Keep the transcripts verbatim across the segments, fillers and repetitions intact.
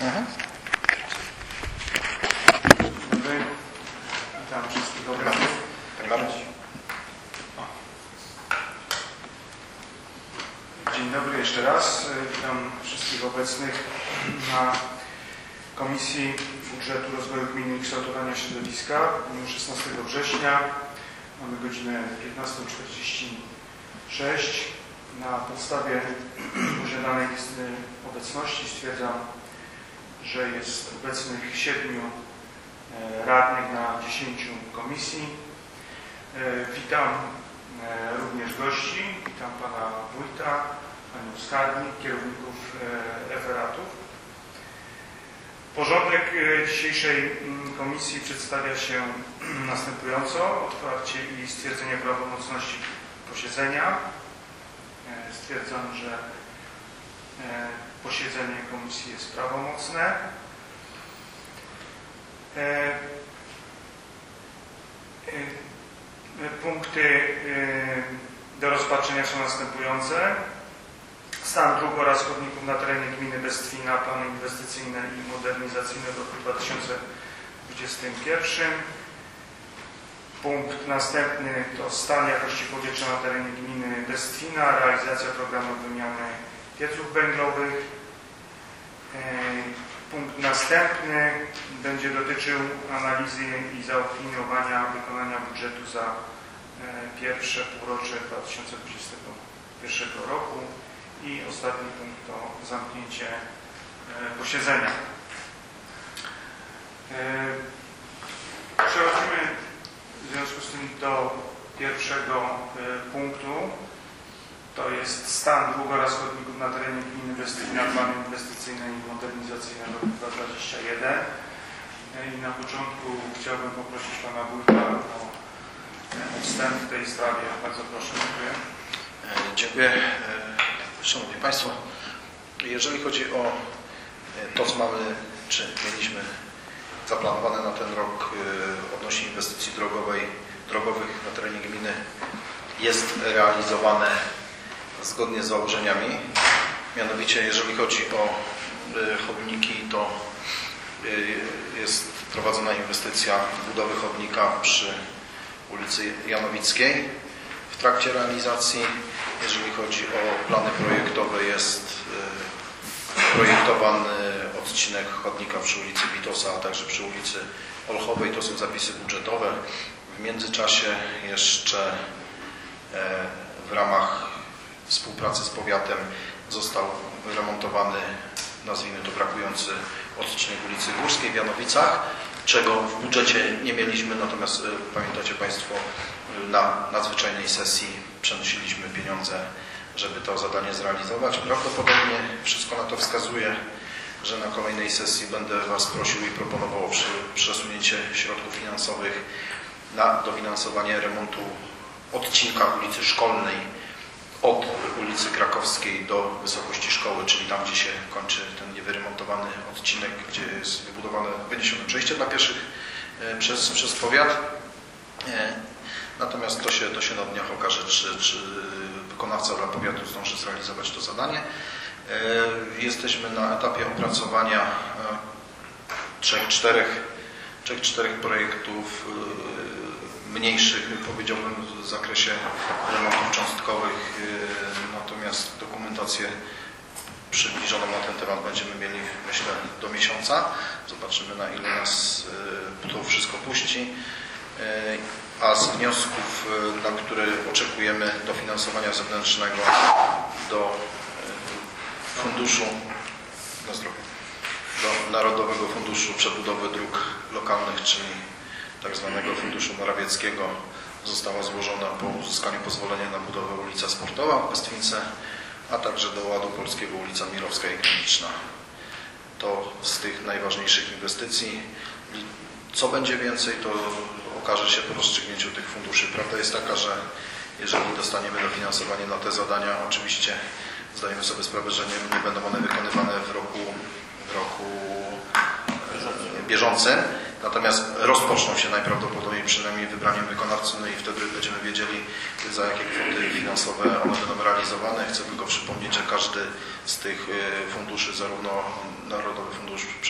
Mhm. Dobry. Witam wszystkich obecnych. Panie Mariusz. Dzień dobry jeszcze raz. Witam wszystkich obecnych na Komisji Budżetu Rozwoju Gminy i Kształtowania Środowiska w dniu szesnastego września. Mamy godzinę piętnastą czterdzieści sześć. Na podstawie posiadanej listy obecności stwierdzam, że jest obecnych siedmiu radnych na dziesięciu komisji. Witam również gości, witam pana wójta, panią skarbnik, kierowników referatów. Porządek dzisiejszej komisji przedstawia się następująco. Otwarcie i stwierdzenie prawomocności posiedzenia. Stwierdzam, że posiedzenie komisji jest prawomocne. Punkty do rozpatrzenia są następujące. Stan dróg oraz chodników na terenie gminy Bestwina, plany inwestycyjne i modernizacyjne w roku dwa tysiące dwudziestym pierwszym. Punkt następny to stan jakości powietrza na terenie gminy Bestwina, realizacja programu wymiany pieców węglowych. Punkt następny będzie dotyczył analizy i zaopiniowania wykonania budżetu za pierwsze półrocze dwa tysiące dwudziestego pierwszego roku. I ostatni punkt to zamknięcie posiedzenia. Przechodzimy w związku z tym do pierwszego punktu. To jest stan dróg oraz chodników na terenie gminy Bestwina, plany inwestycyjne i modernizacyjne roku dwa tysiące dwudziestego pierwszego. I na początku chciałbym poprosić pana wójta o wstęp w tej sprawie. Bardzo proszę. Dziękuję. Dziękuję. Szanowni Państwo, jeżeli chodzi o to, co mamy, czy mieliśmy zaplanowane na ten rok odnośnie inwestycji drogowej, drogowych na terenie gminy, jest realizowane zgodnie z założeniami. Mianowicie, jeżeli chodzi o chodniki, to jest prowadzona inwestycja budowy chodnika przy ulicy Janowickiej. W trakcie realizacji, jeżeli chodzi o plany projektowe, jest projektowany odcinek chodnika przy ulicy Witosa, a także przy ulicy Olchowej. To są zapisy budżetowe. W międzyczasie jeszcze w ramach współpracy z powiatem został wyremontowany, nazwijmy to, brakujący odcinek ulicy Górskiej w Janowicach, czego w budżecie nie mieliśmy, natomiast pamiętacie Państwo, na nadzwyczajnej sesji przenosiliśmy pieniądze, żeby to zadanie zrealizować. Prawdopodobnie wszystko na to wskazuje, że na kolejnej sesji będę Was prosił i proponował przy przesunięcie środków finansowych na dofinansowanie remontu odcinka ulicy Szkolnej od ulicy Krakowskiej do wysokości szkoły, czyli tam, gdzie się kończy ten niewyremontowany odcinek, gdzie jest wybudowane, wyniesione przejście dla pieszych przez, przez powiat. Natomiast to się, to się na dniach okaże, czy, czy wykonawca dla powiatu zdąży zrealizować to zadanie. Jesteśmy na etapie opracowania trzech, czterech, trzech, czterech projektów mniejszych, powiedziałbym, w zakresie remontów cząstkowych, natomiast dokumentację przybliżoną na ten temat będziemy mieli, myślę, do miesiąca. Zobaczymy, na ile nas to wszystko puści. A z wniosków, na które oczekujemy dofinansowania zewnętrznego do funduszu, na zdrowie, do Narodowego Funduszu Przebudowy Dróg Lokalnych, czyli tak zwanego Funduszu Morawieckiego, została złożona po uzyskaniu pozwolenia na budowę ulica Sportowa w Bestwince, a także do Ładu Polskiego ulica Mirowska i Kliniczna. To z tych najważniejszych inwestycji. Co będzie więcej, to okaże się po rozstrzygnięciu tych funduszy. Prawda jest taka, że jeżeli dostaniemy dofinansowanie na te zadania, oczywiście zdajemy sobie sprawę, że nie, nie będą one wykonywane w roku, w roku bieżącym, natomiast rozpoczną się najprawdopodobniej przynajmniej wybraniem wykonawcy, no i wtedy będziemy wiedzieli, za jakie kwoty finansowe one będą realizowane. Chcę tylko przypomnieć, że każdy z tych funduszy, zarówno Narodowy Fundusz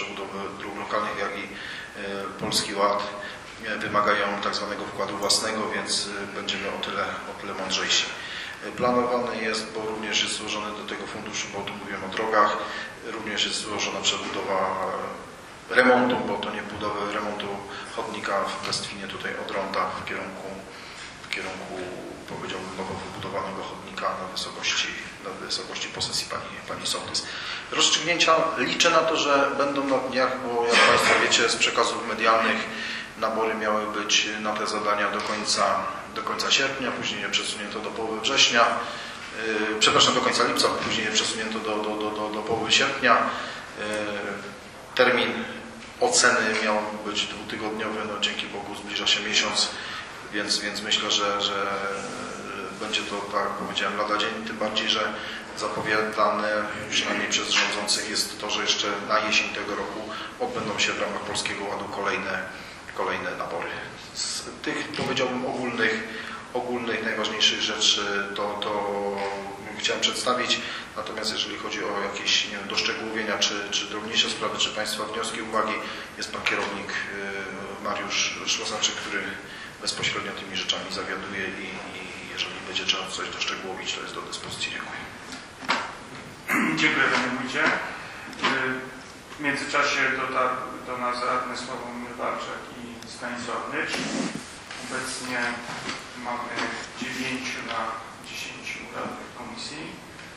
Polski Ład wymagają tak zwanego wkładu własnego, więc będziemy o tyle, o tyle mądrzejsi. Planowany jest, bo również jest złożony do tego funduszu, bo tu mówiłem o drogach, również jest złożona przebudowa remontu, bo to nie budowy remontu chodnika w Westwinie, tutaj od Ronda w kierunku, w kierunku powiedziałbym nowo wybudowanego chodnika na wysokości, na wysokości posesji pani, pani sołtys. Rozstrzygnięcia liczę na to, że będą na dniach, bo jak Państwo wiecie z przekazów medialnych nabory miały być na te zadania do końca, do końca sierpnia, później je przesunięto do połowy września, yy, przepraszam, do końca lipca, później je przesunięto do, do, do, do, do połowy sierpnia. Yy, termin oceny miał być dwutygodniowy, no dzięki Bogu zbliża się miesiąc, więc, więc myślę, że, że będzie to, tak jak powiedziałem, lada dzień, tym bardziej, że zapowiadane przynajmniej przez rządzących jest to, że jeszcze na jesień tego roku odbędą się w ramach Polskiego Ładu kolejne, kolejne nabory. Z tych, powiedziałbym, ogólnych, ogólnych najważniejszych rzeczy to, to chciałem przedstawić, natomiast jeżeli chodzi o jakieś, nie wiem, doszczegółowienia czy, czy drobniejsze sprawy, czy Państwa wnioski, uwagi, jest Pan kierownik Mariusz Szlosaczyk, który bezpośrednio tymi rzeczami zawiaduje i, i jeżeli będzie trzeba coś doszczegółowić, to jest do dyspozycji. Dziękuję. Dziękuję Panie Wójcie. W międzyczasie dotarł do nas radny Sławomir Walczak i Stanisław Nycz. Obecnie mamy dziewięciu na dziesięciu radnych komisji.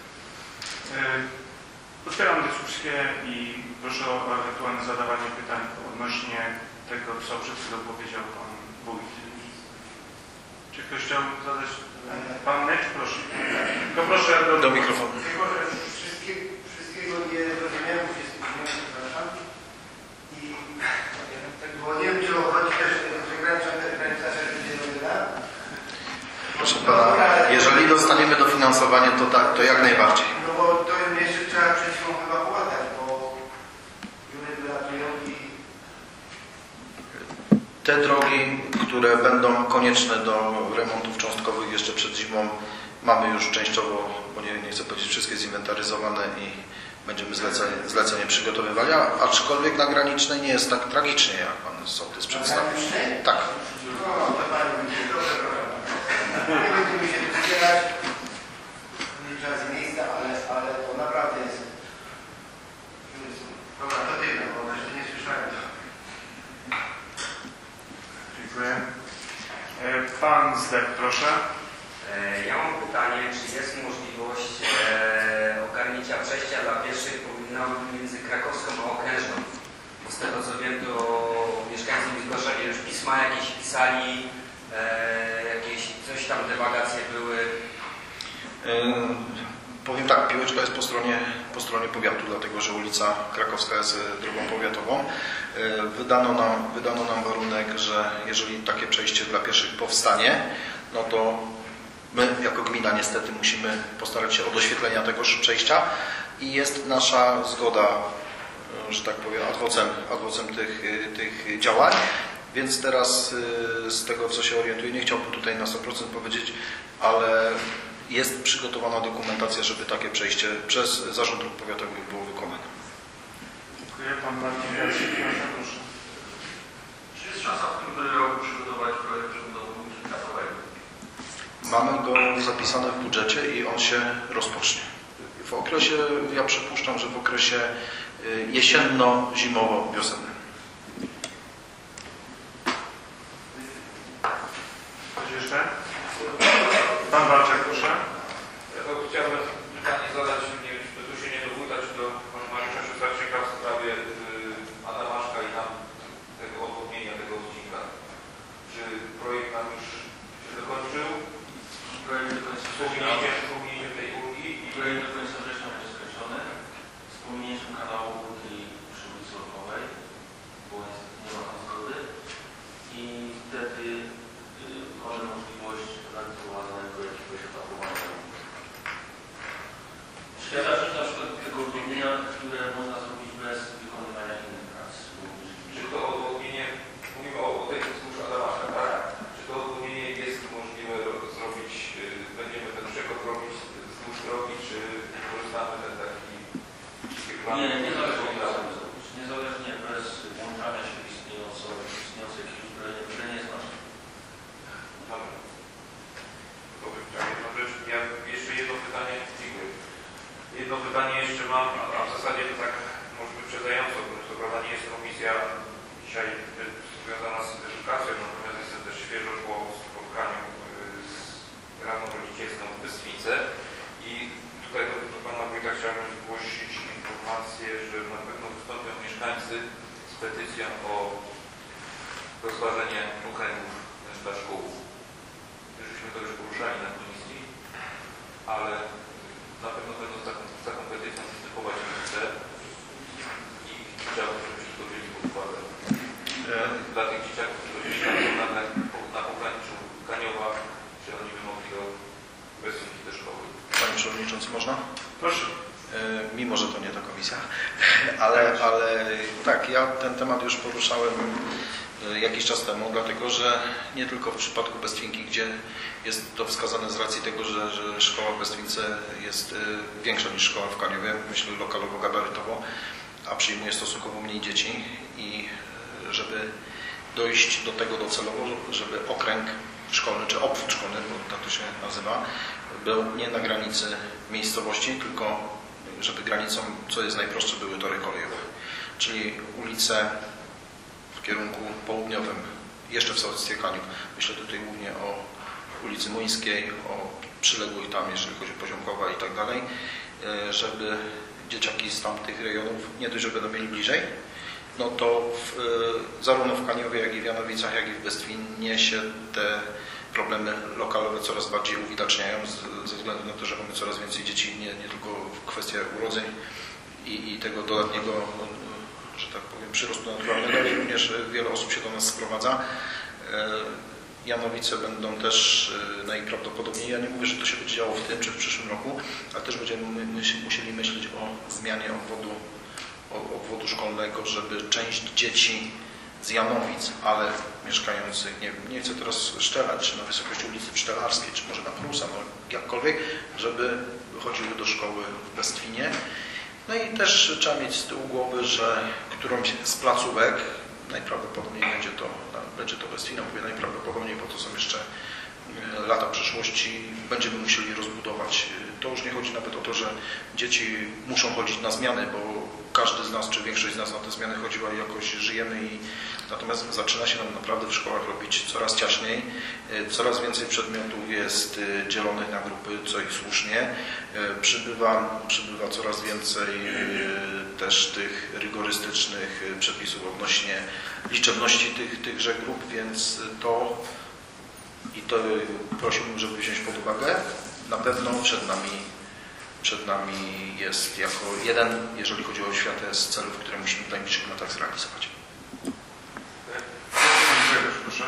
Otwieram dyskusję i proszę o ewentualne zadawanie pytań odnośnie tego, co przed chwilą powiedział Pan Wójt. Czy ktoś chciał zadać? Pan Nycz, proszę. To proszę do, do mikrofonu. Wszystkie, wszystkiego nie rozumiałem, wszystkiego nie przepraszam. I tak było, nie wiem, czy chodzi też, że granica będzie robiona. Proszę Pana, jeżeli dostaniemy dofinansowanie, to tak, to jak najbardziej. No bo to jeszcze trzeba przed chwilą chyba połatać, bo ludzie wylatują i... Te drogi, które będą konieczne do remontów cząstkowych jeszcze przed zimą, mamy już częściowo, bo nie, nie chcę powiedzieć, wszystkie zinwentaryzowane i będziemy zlecenie, zlecenie przygotowywali, a, aczkolwiek na granicznej nie jest tak tragicznie, jak Pan sołtys przedstawił. Tak. No, to Pani będzie dobrze, proszę. Nie będziemy się wspierać, nie trzeba z miejsca, ale, ale to naprawdę jest... Dobra, to tyle, bo jeszcze nie słyszałem. Dziękuję. Pan Zdech, proszę. Ja mam pytanie, czy jest możliwość e, ogarnięcia przejścia dla pieszych między Krakowską a Okrężną? Bo z tego co wiem, to mieszkańcy mi zgłaszali, już pisma jakieś pisali, e, jakieś coś tam dywagacje były. Yy, powiem tak, piłeczka jest po stronie, po stronie powiatu, dlatego że ulica Krakowska jest drogą powiatową. Yy, wydano nam, wydano nam warunek, że jeżeli takie przejście dla pieszych powstanie, no to my jako gmina niestety musimy postarać się o doświetlenia tegoż przejścia i jest nasza zgoda, że tak powiem, adwocem, adwocem tych, tych działań. Więc teraz z tego, co się orientuję, nie chciałbym tutaj na sto procent powiedzieć, ale jest przygotowana dokumentacja, żeby takie przejście przez Zarząd Dróg Powiatowych było wykonane. Dziękuję. Pan Marcin Jacek, proszę. Czy jest szansa w tym roku przygotować projekt przebudowy komunikatowego? Mamy go zapisane w budżecie i on się rozpocznie. W okresie, ja przypuszczam, że w okresie jesienno-zimowo-wiosennym. Coś jeszcze? Pan Walczak, proszę. Ja to chciałbym pytanie zadać, nie wiem, czy tu się nie dowódać do pana Mariusza Szostarczyka w sprawie y, Adamaszka i tam tego odwodnienia, tego odcinka. Czy projekt nam już się dokończył? Projekt do końca Z września, pominięciem, z pominięciem tej ulgi i projekt do końca września będzie skończony z pominięciem kanału ulgi przy ulicy Orkowej. mieszkańcy z petycją o rozważenie okręgów dla szkół. Żeśmy to już poruszali na komisji, ale na pewno będą z taką, z taką petycją występować rodzice i chciałbym, żebyśmy to wzięli pod uwagę. Dla tych dzieciaków, którzy mieszkają na, na pograniczu Kaniowa, czy oni by mogli do bezpieczeństwa do szkoły. Panie Przewodniczący, można? Proszę. Mimo, że to nie ta komisja, ale, ale tak, ja ten temat już poruszałem jakiś czas temu, dlatego że nie tylko w przypadku Bestwinki, gdzie jest to wskazane z racji tego, że, że szkoła w Bestwince jest większa niż szkoła w Kaniowie, myślę lokalowo-gabarytowo, a przyjmuje stosunkowo mniej dzieci i żeby dojść do tego docelowo, żeby okręg szkolny, czy obwód szkolny, bo tak to się nazywa, był nie na granicy miejscowości, tylko żeby granicą, co jest najprostsze, były tory kolejowe. Czyli ulice w kierunku południowym, jeszcze w sołectwie Kaniów. Myślę tutaj głównie o ulicy Młyńskiej, o przyległych tam, jeżeli chodzi o Poziomkowa i tak dalej, żeby dzieciaki z tamtych rejonów nie dość, że będą mieli bliżej, no to w, zarówno w Kaniowie, jak i w Janowicach, jak i w Bestwinie się te problemy lokalowe coraz bardziej uwidaczniają z, ze względu na to, że mamy coraz więcej dzieci, nie, nie tylko w kwestii urodzeń i, i tego dodatniego, że tak powiem, przyrostu naturalnego, ale również wiele osób się do nas sprowadza. Janowice będą też najprawdopodobniej, ja nie mówię, że to się będzie działo w tym czy w przyszłym roku, ale też będziemy musieli myśleć o zmianie obwodu, obwodu szkolnego, żeby część dzieci z Janowic, ale mieszkających, nie, nie chcę teraz szczelać, czy na wysokości ulicy Pszczelarskiej, czy może na Prusa, no jakkolwiek, żeby chodziły do szkoły w Bestwinie. No i też trzeba mieć z tyłu głowy, że którąś z placówek, najprawdopodobniej będzie to, będzie to Bestwina, mówię najprawdopodobniej, bo to są jeszcze lata przyszłości, będziemy musieli rozbudować. To już nie chodzi nawet o to, że dzieci muszą chodzić na zmiany, bo każdy z nas, czy większość z nas na te zmiany chodziła i jakoś żyjemy i natomiast zaczyna się nam naprawdę w szkołach robić coraz ciaśniej, coraz więcej przedmiotów jest dzielonych na grupy, co i słusznie. Przybywa, przybywa coraz więcej też tych rygorystycznych przepisów odnośnie liczebności tych, tychże grup, więc to i to prosiłbym, żeby wziąć pod uwagę. Na pewno przed nami, przed nami jest jako jeden, jeżeli chodzi o oświatę, z celów, które musimy w najbliższych latach zrealizować. Proszę.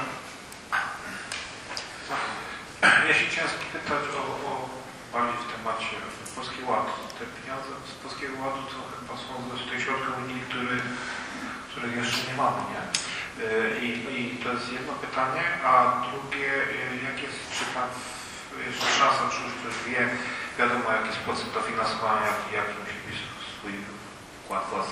Ja się chciałem spytać o, o bardziej w temacie Polskiego Ładu. Te pieniądze z Polskiego Ładu to chyba są z tych środków unijnych, który, których jeszcze nie mamy, nie? I, I to jest jedno pytanie, a drugie, jak jest, czy Pan jest szansa, czy już ktoś wie, wiadomo jaki jest procent dofinansowania, jaki musi być swój wkład własny?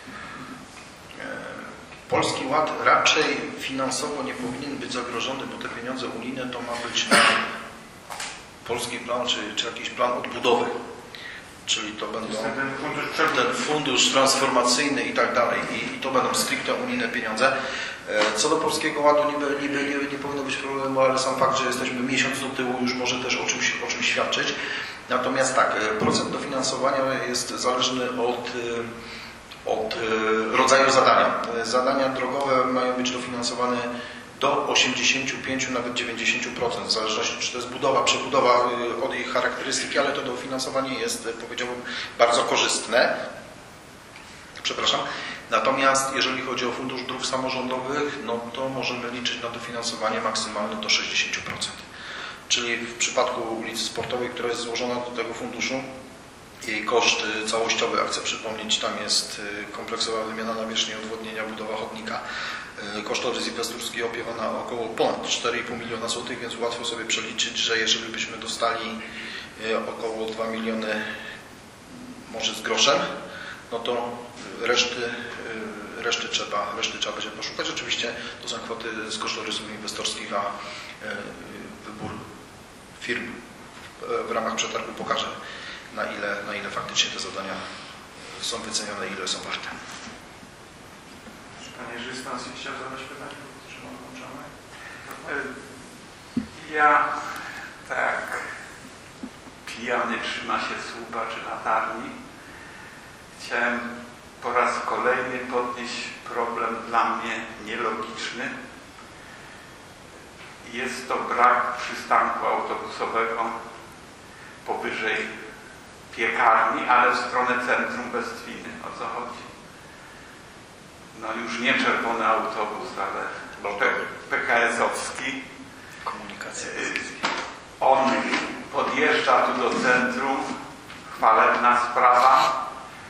Polski Ład raczej finansowo nie powinien być zagrożony, bo te pieniądze unijne to ma być na polski plan, czy, czy jakiś plan odbudowy. Czyli to będą ten fundusz, ten fundusz transformacyjny i tak dalej. I to będą stricte unijne pieniądze. Co do Polskiego Ładu niby, niby nie, nie powinno być problemu, ale sam fakt, że jesteśmy miesiąc do tyłu już może też o czymś, o czymś świadczyć. Natomiast tak, procent dofinansowania jest zależny od, od rodzaju zadania. Zadania drogowe mają być dofinansowane do osiemdziesięciu pięciu, nawet dziewięćdziesięciu procent, w zależności czy to jest budowa, przebudowa od ich charakterystyki, ale to dofinansowanie jest, powiedziałbym, bardzo korzystne. Przepraszam. Natomiast jeżeli chodzi o Fundusz Dróg Samorządowych, no to możemy liczyć na dofinansowanie maksymalne do sześćdziesięciu procent. Czyli w przypadku ulicy Sportowej, która jest złożona do tego funduszu, jej koszt całościowy, jak chcę przypomnieć, tam jest kompleksowa wymiana nawierzchni, odwodnienia, budowa chodnika. Kosztorys inwestorski opiewa na około ponad cztery i pół miliona złotych, więc łatwo sobie przeliczyć, że jeżeli byśmy dostali około dwa miliony, może z groszem, no to reszty, reszty, trzeba, reszty trzeba będzie poszukać. Rzeczywiście to są kwoty z kosztorysów inwestorskich, a wybór firm w ramach przetargu pokaże, na ile, na ile faktycznie te zadania są wycenione i ile są warte. Panie Jerzy Stansy chciał zadać pytanie? Czy mam włączone? Ja tak pijany trzyma się słupa czy latarni. Chciałem po raz kolejny podnieść problem dla mnie nielogiczny. Jest to brak przystanku autobusowego powyżej piekarni, ale w stronę centrum Bestwiny. O co chodzi? No już nie czerwony autobus, ale P K S-owski. Komunikacja. On podjeżdża tu do centrum, chwalebna sprawa,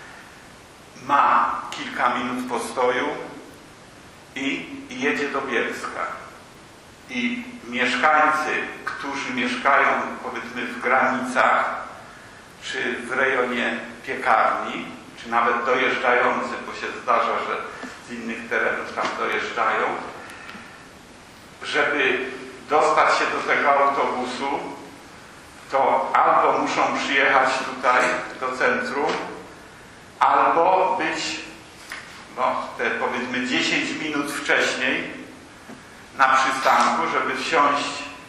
ma kilka minut postoju i, i jedzie do Bielska. I mieszkańcy, którzy mieszkają powiedzmy w granicach, czy w rejonie piekarni, czy nawet dojeżdżający, bo się zdarza, że z innych terenów tam dojeżdżają, żeby dostać się do tego autobusu, to albo muszą przyjechać tutaj do centrum, albo być no, te powiedzmy dziesięć minut wcześniej na przystanku, żeby wsiąść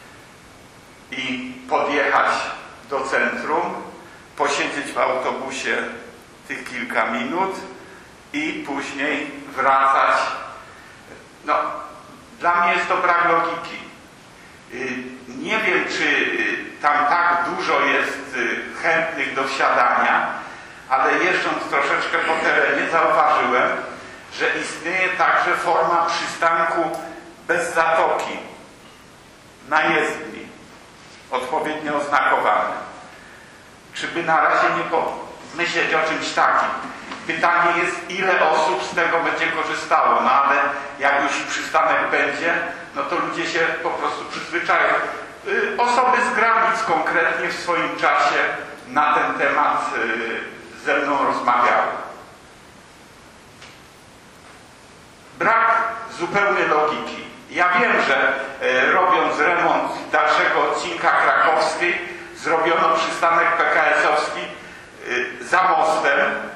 i podjechać do centrum, posiedzieć w autobusie tych kilka minut i później wracać. No, dla mnie jest to brak logiki. Nie wiem, czy tam tak dużo jest chętnych do wsiadania, ale jeżdżąc troszeczkę po terenie zauważyłem, że istnieje także forma przystanku bez zatoki na jezdni, odpowiednio oznakowany. Czy by na razie nie pomyśleć o czymś takim? Pytanie jest, ile osób z tego będzie korzystało, no ale jak już przystanek będzie, no to ludzie się po prostu przyzwyczają. Osoby z granic konkretnie w swoim czasie na ten temat ze mną rozmawiały. Brak zupełnej logiki. Ja wiem, że robiąc remont dalszego odcinka Krakowskiej, zrobiono przystanek P K S-owski za mostem.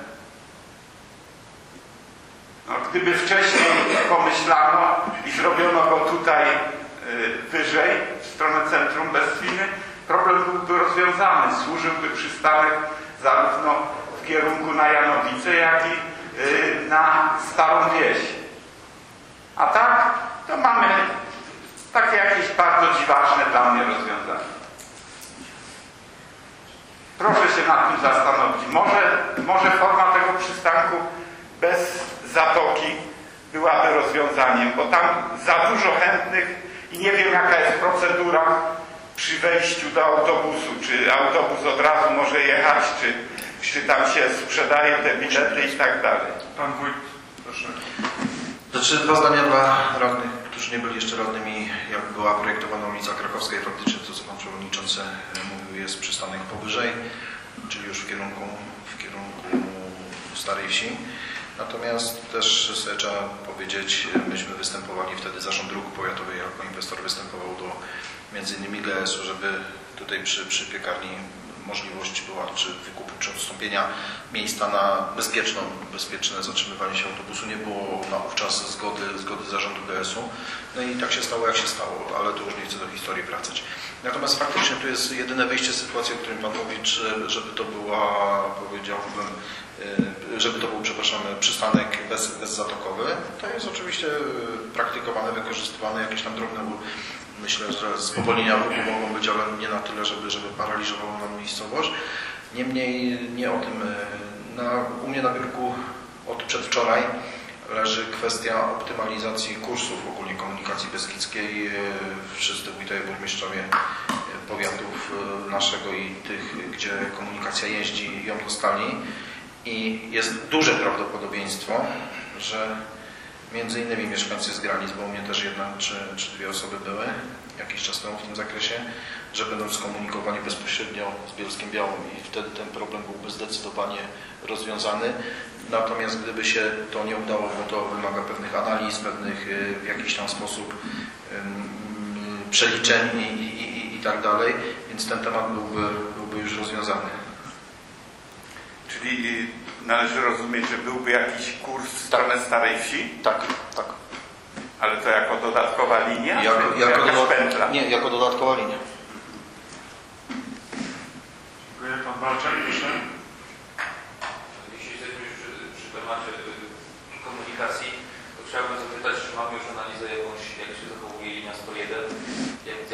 No, gdyby wcześniej pomyślano i zrobiono go tutaj wyżej, w stronę centrum Bestwiny, problem byłby rozwiązany. Służyłby przystanek zarówno w kierunku na Janowice, jak i na Starą Wieś. A tak, to mamy takie jakieś bardzo dziwaczne dla mnie rozwiązanie. Proszę się nad tym zastanowić. Może, może forma tego przystanku bez zatoki byłaby rozwiązaniem, bo tam za dużo chętnych i nie wiem, jaka jest procedura przy wejściu do autobusu. Czy autobus od razu może jechać, czy, czy tam się sprzedaje te bilety i tak dalej. Pan wójt, proszę. Znaczy, dwa zdania dla radnych, którzy nie byli jeszcze radnymi. Jak była projektowana ulica Krakowska i faktycznie to, co pan przewodniczący mówił, jest przystanek powyżej, czyli już w kierunku, w kierunku Starej Wsi. Natomiast też sobie trzeba powiedzieć, myśmy występowali wtedy, Zarząd Dróg Powiatowych jako inwestor występował do między innymi G S u, żeby tutaj przy, przy piekarni możliwość była, czy wykupu, czy odstąpienia miejsca na bezpieczną, bezpieczne zatrzymywanie się autobusu. Nie było naówczas zgody, zgody Zarządu G S u. No i tak się stało, jak się stało, ale tu już nie chcę do historii wracać. Natomiast faktycznie tu jest jedyne wyjście z sytuacji, o którym Pan mówi, czy, żeby to była, powiedziałbym, żeby to był, przepraszam, przystanek bez, bezzatokowy. To jest oczywiście praktykowane, wykorzystywane, jakieś tam drobne, myślę, że spowolnienia ruchu mogą być, ale nie na tyle, żeby, żeby paraliżowało nam miejscowość. Niemniej nie o tym. Na, u mnie na biurku od przedwczoraj leży kwestia optymalizacji kursów ogólnie komunikacji beskidzkiej. Wszyscy wójtowie, burmistrzowie powiatów naszego i tych, gdzie komunikacja jeździ, ją dostali. I jest duże prawdopodobieństwo, że między innymi mieszkańcy z granic, bo u mnie też jedna czy, czy dwie osoby były jakiś czas temu w tym zakresie, że będą skomunikowani bezpośrednio z Bielskiem Białym i wtedy ten problem byłby zdecydowanie rozwiązany. Natomiast gdyby się to nie udało, bo to wymaga pewnych analiz, pewnych w jakiś tam sposób um, przeliczeń i, i, i, i tak dalej, więc ten temat byłby, byłby już rozwiązany. Czyli należy rozumieć, że byłby jakiś kurs w stronę Starej Wsi? Tak, tak. Ale to jako dodatkowa linia? Jako, czy jako jakaś do, pętla? nie, jako dodatkowa linia. Dziękuję. Pan Walczak, proszę. Jeśli jesteśmy już przy, przy temacie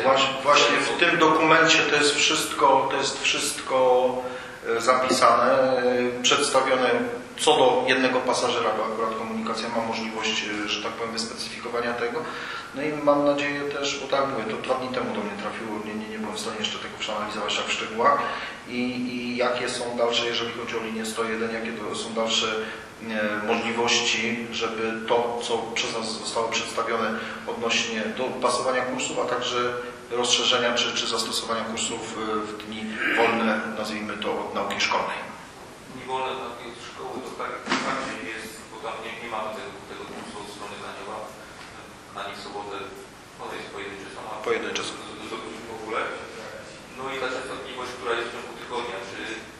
Właśnie, właśnie w tym dokumencie to jest wszystko, to jest wszystko zapisane, przedstawione co do jednego pasażera, bo akurat komunikacja ma możliwość, że tak powiem, wyspecyfikowania tego. No i mam nadzieję też, bo tak mówię, to dwa dni temu do mnie trafiło, nie, nie, nie byłem w stanie jeszcze tego przeanalizować tak w szczegółach i, i jakie są dalsze, jeżeli chodzi o linię sto jeden, jakie to są dalsze e, możliwości, żeby to, co przez nas zostało przedstawione odnośnie dopasowania kursów, a także rozszerzenia czy, czy zastosowania kursów w dni wolne, nazwijmy to, od nauki szkolnej. Dni wolne od nauki szkoły to tak bardziej jest, bo tam nie, nie mamy tego, tego kursu od strony Graniowa, ani w sobotę, one jest pojedyncze są, a Pojedyncze są. w ogóle. No i ta częstotliwość, która jest w ciągu tygodnia, czy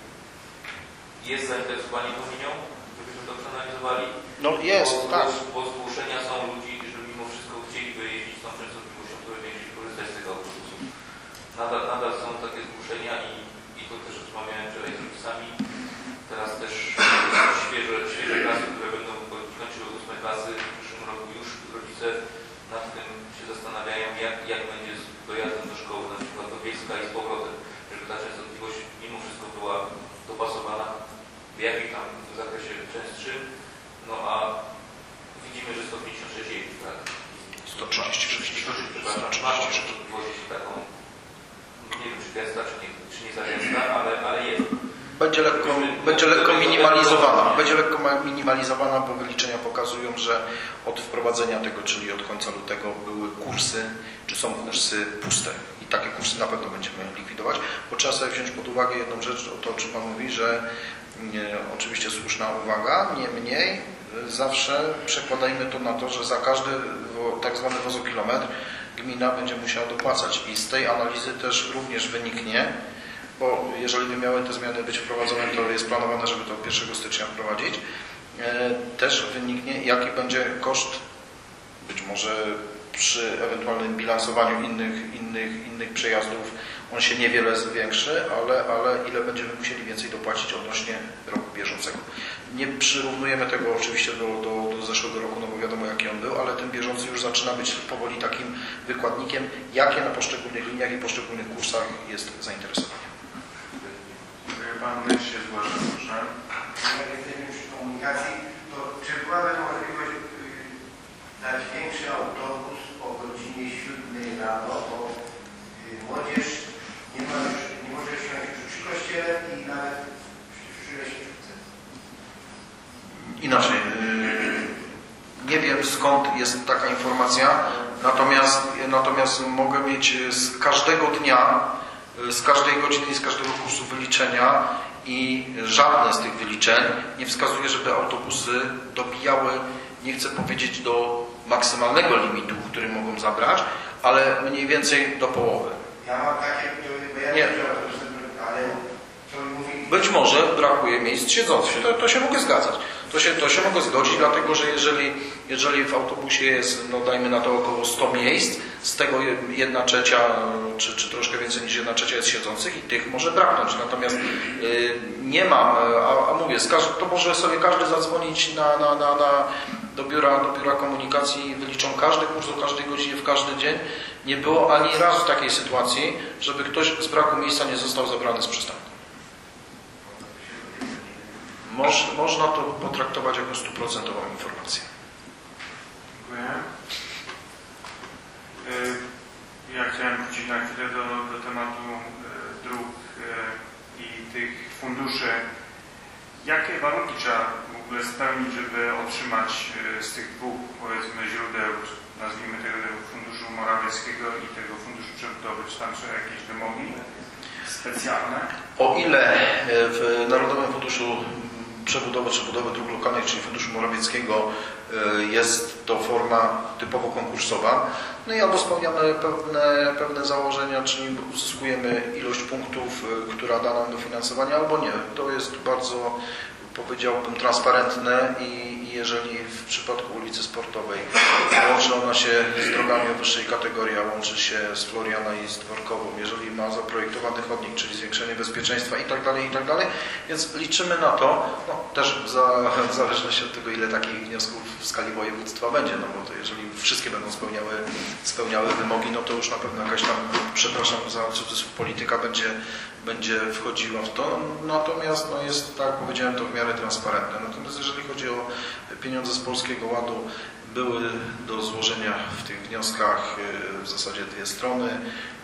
jest zainteresowanie tą linią, żebyśmy to przeanalizowali? No jest, bo, tak. Bo zgłoszenia są ludzi, że mimo wszystko chcieliby jeździć z tą częstotliwością, które więcej korzystać z tego autobusu. Nadal, nadal są takie zgłoszenia i, i to też rozmawiałem wczoraj z rodzicami. Teraz też świeże, świeże klasy, które będą kończyły ósme klasy w przyszłym roku już rodzice nad tym się zastanawiają, jak, jak będzie z dojazdem do szkoły, na przykład do Bielska i z powrotem, żeby ta częstotliwość mimo wszystko była dopasowana w jakimś tam zakresie częstszym, no a widzimy, że sto pięćdziesiąt sześć jeździ, tak? sto trzydzieści sześć. Przepraszam, ma możliwość taką, nie wiem, czy gęsta, czy nie, czy nie za gęsta, ale, ale jest. Będzie lekko, będzie lekko minimalizowana. Będzie lekko minimalizowana, bo wyliczenia pokazują, że od wprowadzenia tego, czyli od końca lutego, były kursy, czy są kursy puste. I takie kursy na pewno będziemy likwidować, bo trzeba sobie wziąć pod uwagę jedną rzecz, o to, o czym Pan mówi, że nie, oczywiście słuszna uwaga, niemniej zawsze przekładajmy to na to, że za każdy tak zwany wozokilometr gmina będzie musiała dopłacać i z tej analizy też również wyniknie, bo jeżeli by miały te zmiany być wprowadzone, to jest planowane, żeby to pierwszego stycznia wprowadzić, też wyniknie, jaki będzie koszt, być może przy ewentualnym bilansowaniu innych, innych, innych przejazdów on się niewiele zwiększy, ale, ale ile będziemy musieli więcej dopłacić odnośnie roku bieżącego. Nie przyrównujemy tego oczywiście do, do, do zeszłego roku, no bo wiadomo jaki on był, ale ten bieżący już zaczyna być powoli takim wykładnikiem, jakie na poszczególnych liniach i poszczególnych kursach jest zainteresowanie. Pan też się zgłasza, proszę. Jak jesteśmy przy komunikacji, to czy byłaby możliwość dać większy autobus o godzinie siódmej rano, bo młodzież nie, ma już, nie może siąść już przy kościele i nawet przy leśniczówce? Inaczej, nie wiem skąd jest taka informacja, natomiast, natomiast mogę mieć z każdego dnia, z każdej godziny i z każdego kursu wyliczenia i żadne z tych wyliczeń nie wskazuje, żeby autobusy dobijały, nie chcę powiedzieć do maksymalnego limitu, który mogą zabrać, ale mniej więcej do połowy. Ja mam takie, bo ja Nie. nie wiem, ale to mówi... Być może brakuje miejsc siedzących. To, to się mogę zgadzać. To się, to się mogę zgodzić, dlatego że jeżeli, jeżeli w autobusie jest, no dajmy na to około sto miejsc, z tego jedna trzecia, czy, czy troszkę więcej niż jedna trzecia jest siedzących i tych może braknąć. Natomiast yy, nie mam, a, a mówię, to może sobie każdy zadzwonić na, na, na, na, do, biura, do biura komunikacji, wyliczą każdy kurs o każdej godzinie w każdy dzień. Nie było ani razu takiej sytuacji, żeby ktoś z braku miejsca nie został zabrany z przystanku. Moż, można to potraktować jako stuprocentową informację. Dziękuję. Ja chciałem wrócić na chwilę do, do tematu dróg i tych funduszy. Jakie warunki trzeba w ogóle spełnić, żeby otrzymać z tych dwóch, powiedzmy, źródeł, nazwijmy tego Funduszu Morawieckiego i tego Funduszu Przebudowy? Czy tam są jakieś wymogi specjalne? O ile w Narodowym Funduszu Przebudowy czy Budowy Dróg Lokalnych, czyli Funduszu Morawieckiego jest to forma typowo konkursowa, no i albo spełniamy pewne, pewne założenia, czyli uzyskujemy ilość punktów, która da nam dofinansowanie, albo nie. To jest bardzo, powiedziałbym, transparentne i, i jeżeli w przypadku ulicy Sportowej łączy ona się z drogami o wyższej kategorii, a łączy się z Floriana i z Dworkową, jeżeli ma zaprojektowany chodnik, czyli zwiększenie bezpieczeństwa i tak dalej, i tak dalej, więc liczymy na to, no, też za, w zależności od tego, ile takich wniosków w skali województwa będzie, no bo to jeżeli wszystkie będą spełniały, spełniały wymogi, no to już na pewno jakaś tam, przepraszam za cudzysłów, polityka będzie, będzie wchodziła w to, natomiast no, jest, tak jak powiedziałem, to w miarę transparentne. Natomiast jeżeli chodzi o pieniądze z Polskiego Ładu, były do złożenia w tych wnioskach w zasadzie dwie strony.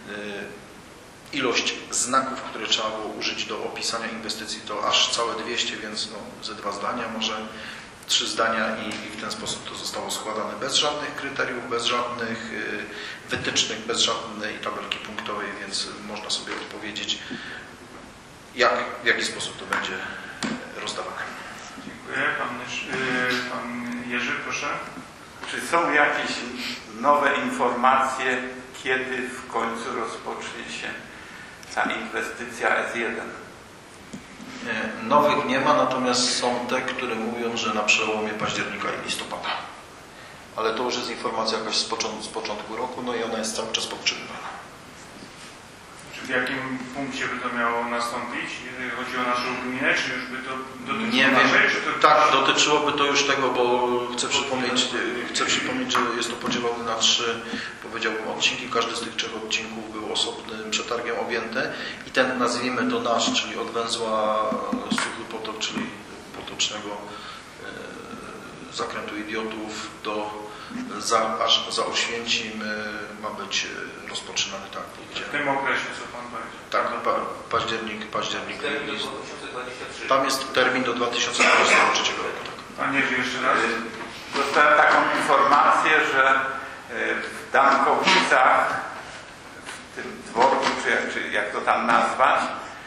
Ilość znaków, które trzeba było użyć do opisania inwestycji, to aż całe dwieście, więc no, ze dwa zdania, może trzy zdania i, i w ten sposób to zostało składane bez żadnych kryteriów, bez żadnych wytycznych, bez żadnej tabelki punktowej, więc można sobie odpowiedzieć, jak, w jaki sposób to będzie rozdawane. Dziękuję. Pan, yy, pan Jerzy, proszę. Czy są jakieś nowe informacje, kiedy w końcu rozpocznie się ta inwestycja S jeden? Nowych nie ma, natomiast są te, które mówią, że na przełomie października i listopada. Ale to już jest informacja jakaś z początku, z początku roku, no i ona jest cały czas podtrzymywana. Czy w jakim punkcie by to miało nastąpić, jeżeli chodzi o naszą gminę, czy już by to dotyczyło Nie naszej, wiem, czy to... tak, dotyczyłoby to już tego, bo chcę przypomnieć, chcę przypomnieć, że jest to podzielone na trzy, powiedziałbym, odcinki. Każdy z tych trzech odcinków był osobnym przetargiem objęty i ten, nazwijmy to nasz, czyli od węzła Suchy Potok, czyli potocznego e, zakrętu Idiotów do za, aż za Oświęcim e, ma być rozpoczynany, tak. W tym okresie, co Pan powiedział. Tak, pa, październik, październik. Termin do dwa tysiące dwudziestego trzeciego. Tam jest termin do dwa tysiące dwudziestego trzeciego roku. Tak. Panie Jerzy, jeszcze raz. Dostałem taką informację, że w Dankowicach, w tym dworku, czy jak, czy jak to tam nazwać,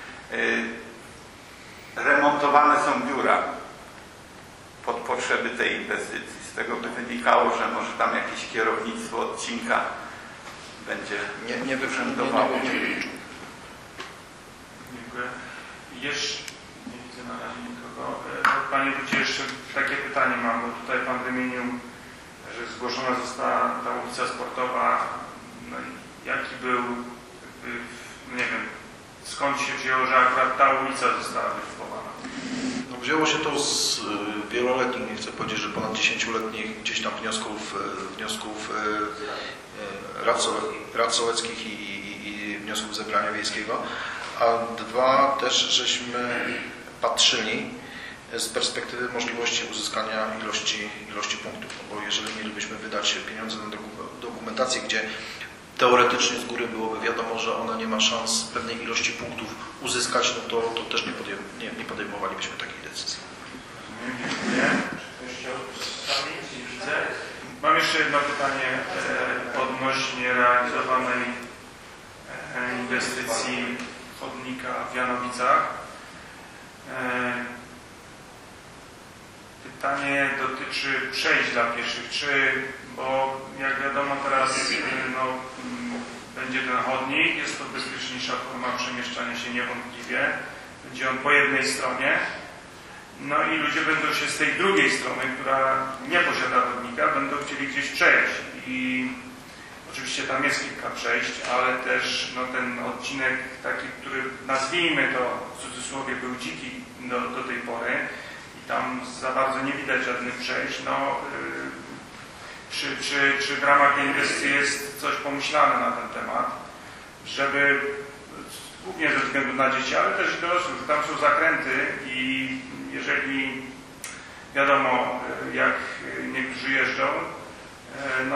remontowane są biura pod potrzeby tej inwestycji. Z tego by wynikało, że może tam jakieś kierownictwo odcinka będzie Nie, nie wyprzementowało. Dziękuję. Jeszcze nie widzę na razie nikogo. Panie Wójcie, jeszcze takie pytanie mam, bo tutaj Pan wymienił, że zgłoszona została ta ulica Sportowa. No i jaki był, nie wiem, skąd się wzięło, że akurat ta ulica została wytypowana? No, wzięło się to z wieloletnich, nie chcę powiedzieć, że ponad dziesięcioletnich gdzieś tam wniosków, wniosków rad, rad sołeckich i, i, i wniosków zebrania wiejskiego, a dwa też żeśmy patrzyli z perspektywy możliwości uzyskania ilości, ilości punktów, no bo jeżeli mielibyśmy wydać pieniądze na dokumentację, gdzie teoretycznie z góry byłoby wiadomo, że ona nie ma szans pewnej ilości punktów uzyskać, no to, to też nie, podejm nie, nie podejmowalibyśmy takiej decyzji. Dziękuję. Czy ktoś chciał przedstawić? Nie widzę. Mam jeszcze jedno pytanie e, odnośnie realizowanej e, inwestycji chodnika w Janowicach. E, pytanie dotyczy przejść dla pieszych. Czy, bo jak wiadomo teraz no, będzie ten chodnik, jest to bezpieczniejsza forma przemieszczania się niewątpliwie. Będzie on po jednej stronie. No i ludzie będą się z tej drugiej strony, która nie posiada chodnika, będą chcieli gdzieś przejść. I oczywiście tam jest kilka przejść, ale też no, ten odcinek taki, który nazwijmy to w cudzysłowie był dziki do, do tej pory i tam za bardzo nie widać żadnych przejść. No, yy, czy, czy, czy w ramach tej inwestycji jest coś pomyślane na ten temat, żeby głównie ze względu na dzieci, ale też i dorosłych, tam są zakręty i jeżeli wiadomo, jak niektórzy jeżdżą, no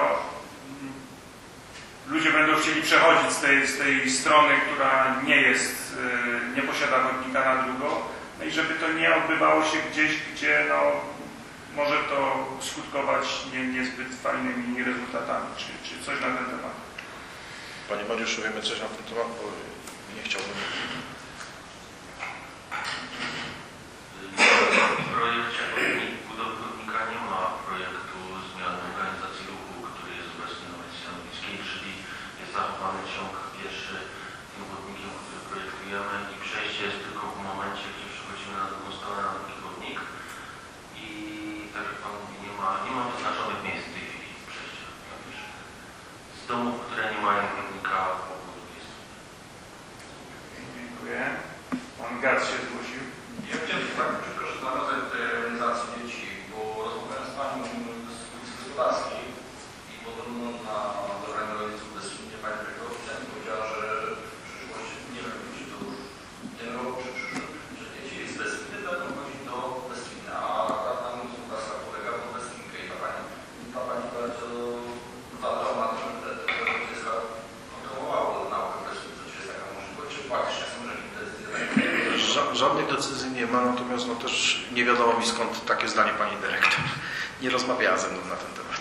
ludzie będą chcieli przechodzić z tej, z tej strony, która nie jest, nie posiada chodnika na drugą, no i żeby to nie odbywało się gdzieś, gdzie no, może to skutkować nie, niezbyt fajnymi rezultatami. Czy, czy coś na ten temat? Panie Mariuszu, wiemy coś na ten temat, bo nie chciałbym. W projekcie budowy chodnika nie ma projektu zmiany organizacji ruchu, który jest obecny na ulicy Janowickiej, czyli jest zachowany ciąg pieszy tym chodnikiem, który projektujemy i przejście jest tylko w momencie, gdzie przechodzimy na drugą stronę, na drugi chodnik. I tak jak Pan nie ma wyznaczonych miejsc w tej chwili przejścia dla pieszych. Z domów, które nie mają chodnika, obwodów jest. Dziękuję. Pan Gac się zgłosił. Ja chciałem zapytać tylko, że znalazłem tej realizacji dzieci, bo rozmawiałem z Panią z Komisji Gospodarskiej i podobno na zebraniu rodziców bez mnie Pani Dyrektor powiedziała, że w przyszłości, nie wiem, czy to już ten rok, czy przyszły, że dzieci z Westwiny będą chodzić do Westwiny, a Rada Gospodarstwa polega pod Westwinkę i ta Pani, ta Pani bardzo zadała na to, żeby te rodzice kontynuowało naukę w Westwinie, czy jest taka możliwość, czy faktycznie są jakieś decyzje? Ża- Żadnych decyzji nie ma, natomiast no też nie wiadomo mi skąd takie zdanie pani dyrektor. Nie rozmawiała ze mną na ten temat.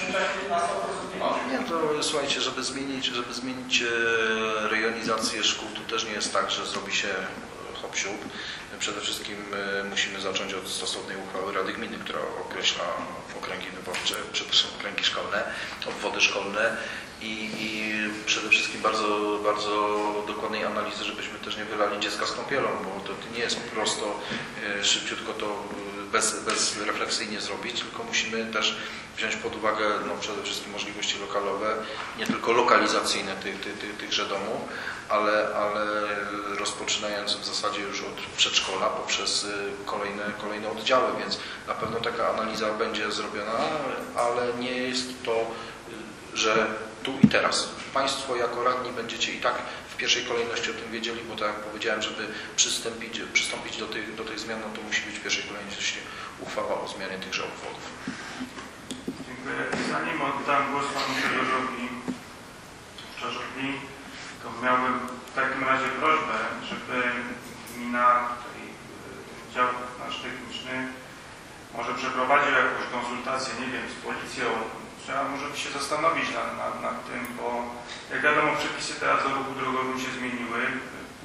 Nie, to słuchajcie, żeby zmienić, żeby zmienić e, rejonizację szkół, to też nie jest tak, że zrobi się hop siup. Przede wszystkim e, musimy zacząć od stosownej uchwały Rady Gminy, która określa okręgi wyborcze, przepraszam, okręgi szkolne, obwody szkolne i, i przede wszystkim bardzo, bardzo dokładnej analizy, żebyśmy też nie wylali dziecka z kąpielą, bo to nie jest prosto e, szybciutko to bez, bezrefleksyjnie zrobić, tylko musimy też wziąć pod uwagę no, przede wszystkim możliwości lokalowe, nie tylko lokalizacyjne tych, tych, tych, tychże domów, ale, ale rozpoczynając w zasadzie już od przedszkola poprzez kolejne, kolejne oddziały, więc na pewno taka analiza będzie zrobiona, ale nie jest to, że tu i teraz. Państwo jako radni będziecie i tak w pierwszej kolejności o tym wiedzieli, bo tak jak powiedziałem, żeby przystąpić, przystąpić do tych, do tych zmian, no to musi być w pierwszej kolejności uchwała o zmianie tychże obwodów. Dziękuję. Zanim oddam głos panu Grzegorzowi Szczerzowi, to miałbym w takim razie prośbę, żeby gmina, tutaj dział nasz techniczny, może przeprowadził jakąś konsultację, nie wiem, z policją. Trzeba może by się zastanowić nad, nad, nad tym, bo jak wiadomo, przepisy teraz o ruchu drogowym się zmieniły. E,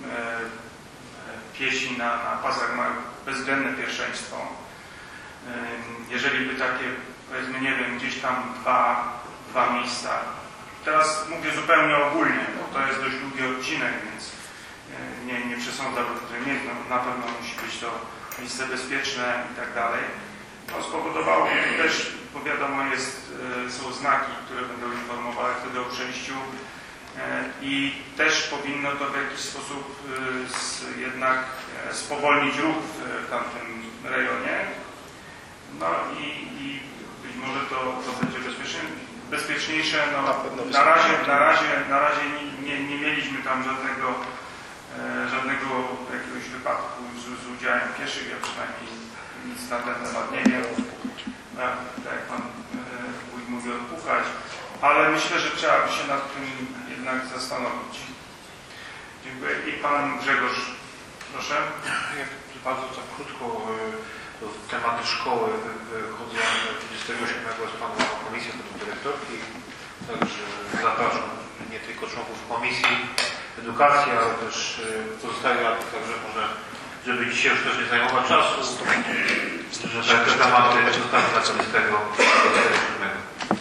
piesi na, na pasach mają bezwzględne pierwszeństwo. E, jeżeli by takie, powiedzmy, nie wiem, gdzieś tam dwa, dwa miejsca. Teraz mówię zupełnie ogólnie, bo to jest dość długi odcinek, więc nie, nie przesądzałbym, że nie, no, na pewno musi być to miejsce bezpieczne i tak dalej. To spowodowało też, bo wiadomo, jest, są znaki, które będą informowały wtedy o przejściu i też powinno to w jakiś sposób jednak spowolnić ruch w tamtym rejonie. No i, i być może to, to będzie bezpieczne, bezpieczniejsze. No, na razie, na razie, na razie nie, nie, nie mieliśmy tam żadnego, żadnego jakiegoś wypadku z, z udziałem pieszych, ja przynajmniej nic na ten temat nie wiem, tak, tak jak pan wójt mówi, odpukać, ale myślę, że trzeba by się nad tym jednak zastanowić. Dziękuję. I pan Grzegorz, proszę. Ja bardzo tak krótko do tematy szkoły wychodzą dwudziestego siódmego z panem komisję do dyrektorki, także zapraszam nie tylko członków komisji edukacji, ale też pozostałych radnych, także może, żeby dzisiaj już też nie zajmować czasu, że te tematy zostaną na dwudziestego siódmego.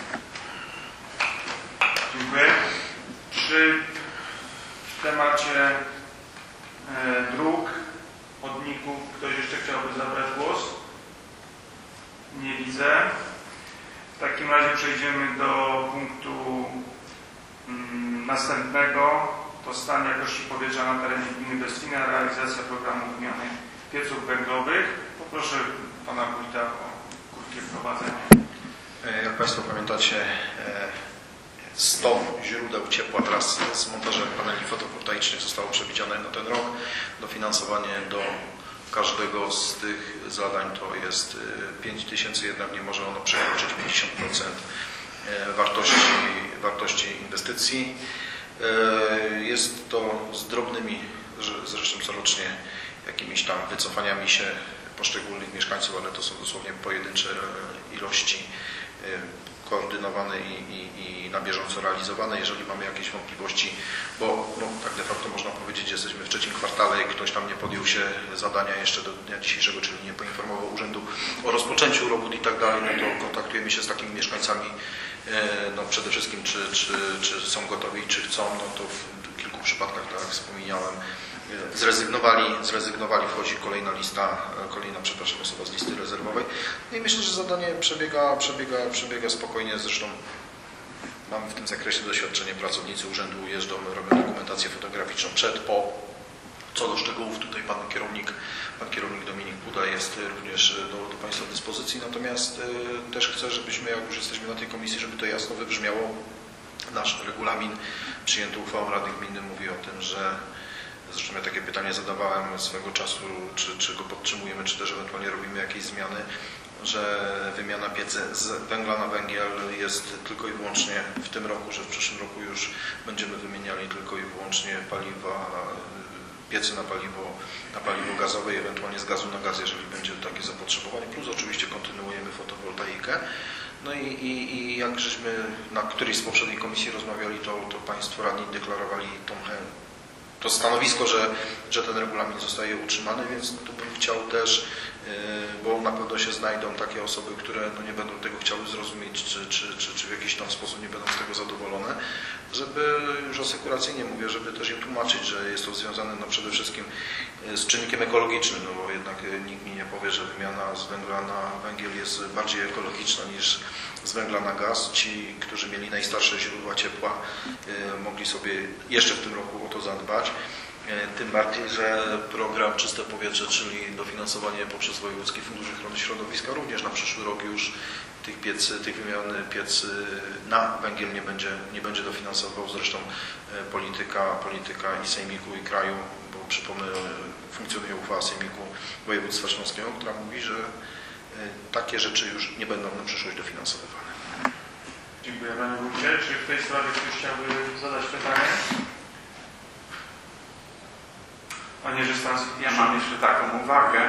Dziękuję. Czy w temacie e, dróg, chodników ktoś jeszcze chciałby zabrać głos? Nie widzę. W takim razie przejdziemy do punktu mm, następnego. To stan jakości powietrza na terenie gminy Westwina, realizacja programu wymiany pieców węglowych. Poproszę pana wójta o krótkie wprowadzenie. Jak Państwo pamiętacie, sto źródeł ciepła wraz z montażem paneli fotowoltaicznych zostało przewidziane na ten rok. Dofinansowanie do każdego z tych zadań to jest pięć tysięcy, jednak nie może ono przekroczyć pięćdziesiąt procent wartości, wartości inwestycji. Jest to z drobnymi, zresztą corocznie, jakimiś tam wycofaniami się poszczególnych mieszkańców, ale to są dosłownie pojedyncze ilości koordynowane i, i, i na bieżąco realizowane. Jeżeli mamy jakieś wątpliwości, bo no, tak de facto można powiedzieć, że jesteśmy w trzecim kwartale i ktoś tam nie podjął się zadania jeszcze do dnia dzisiejszego, czyli nie poinformował urzędu o rozpoczęciu robót i tak dalej, no to kontaktujemy się z takimi mieszkańcami, no przede wszystkim czy, czy, czy są gotowi, czy chcą, no to w kilku przypadkach, tak jak wspomniałem, zrezygnowali, zrezygnowali, wchodzi kolejna lista, kolejna, przepraszam, osoba z listy rezerwowej. No i myślę, że zadanie przebiega, przebiega, przebiega spokojnie, zresztą mamy w tym zakresie doświadczenie, pracownicy urzędu jeżdżą, robią dokumentację fotograficzną przed, po. Co do szczegółów tutaj pan kierownik, pan kierownik Dominik Puda jest również do, do Państwa dyspozycji, natomiast y, też chcę, żebyśmy, jak już jesteśmy na tej komisji, żeby to jasno wybrzmiało. Nasz regulamin przyjęty uchwałą Rady Gminy mówi o tym, że zresztą ja takie pytanie zadawałem swego czasu, czy, czy go podtrzymujemy, czy też ewentualnie robimy jakieś zmiany, że wymiana piecy z węgla na węgiel jest tylko i wyłącznie w tym roku, że w przyszłym roku już będziemy wymieniali tylko i wyłącznie paliwa, piecy na paliwo, na paliwo gazowe i ewentualnie z gazu na gaz, jeżeli będzie takie zapotrzebowanie, plus oczywiście kontynuujemy fotowoltaikę. No i, i, i jak żeśmy na którejś z poprzedniej komisji rozmawiali, to, to Państwo radni deklarowali tą, to stanowisko, że, że ten regulamin zostaje utrzymany, więc tu bym chciał też, bo na pewno się znajdą takie osoby, które no nie będą tego chciały zrozumieć, czy, czy, czy, czy w jakiś tam sposób nie będą z tego zadowolone, żeby już asekuracyjnie mówię, żeby też im tłumaczyć, że jest to związane no przede wszystkim z czynnikiem ekologicznym, no bo jednak nikt mi nie powie, że wymiana z węgla na węgiel jest bardziej ekologiczna niż z węgla na gaz. Ci, którzy mieli najstarsze źródła ciepła, mogli sobie jeszcze w tym roku o to zadbać. Tym bardziej, że program Czyste Powietrze, czyli dofinansowanie poprzez Wojewódzki Fundusz Ochrony Środowiska, również na przyszły rok już tych piecy, tych wymian piecy na węgiel nie będzie, nie będzie dofinansował. Zresztą polityka, polityka i Sejmiku, i kraju, bo przypomnę, funkcjonuje uchwała Sejmiku Województwa Śląskiego, która mówi, że takie rzeczy już nie będą na przyszłość dofinansowywane. Dziękuję Panie Wójcie. Czy w tej sprawie ktoś chciałby zadać pytanie? Panie Rzestański, ja mam jeszcze taką uwagę.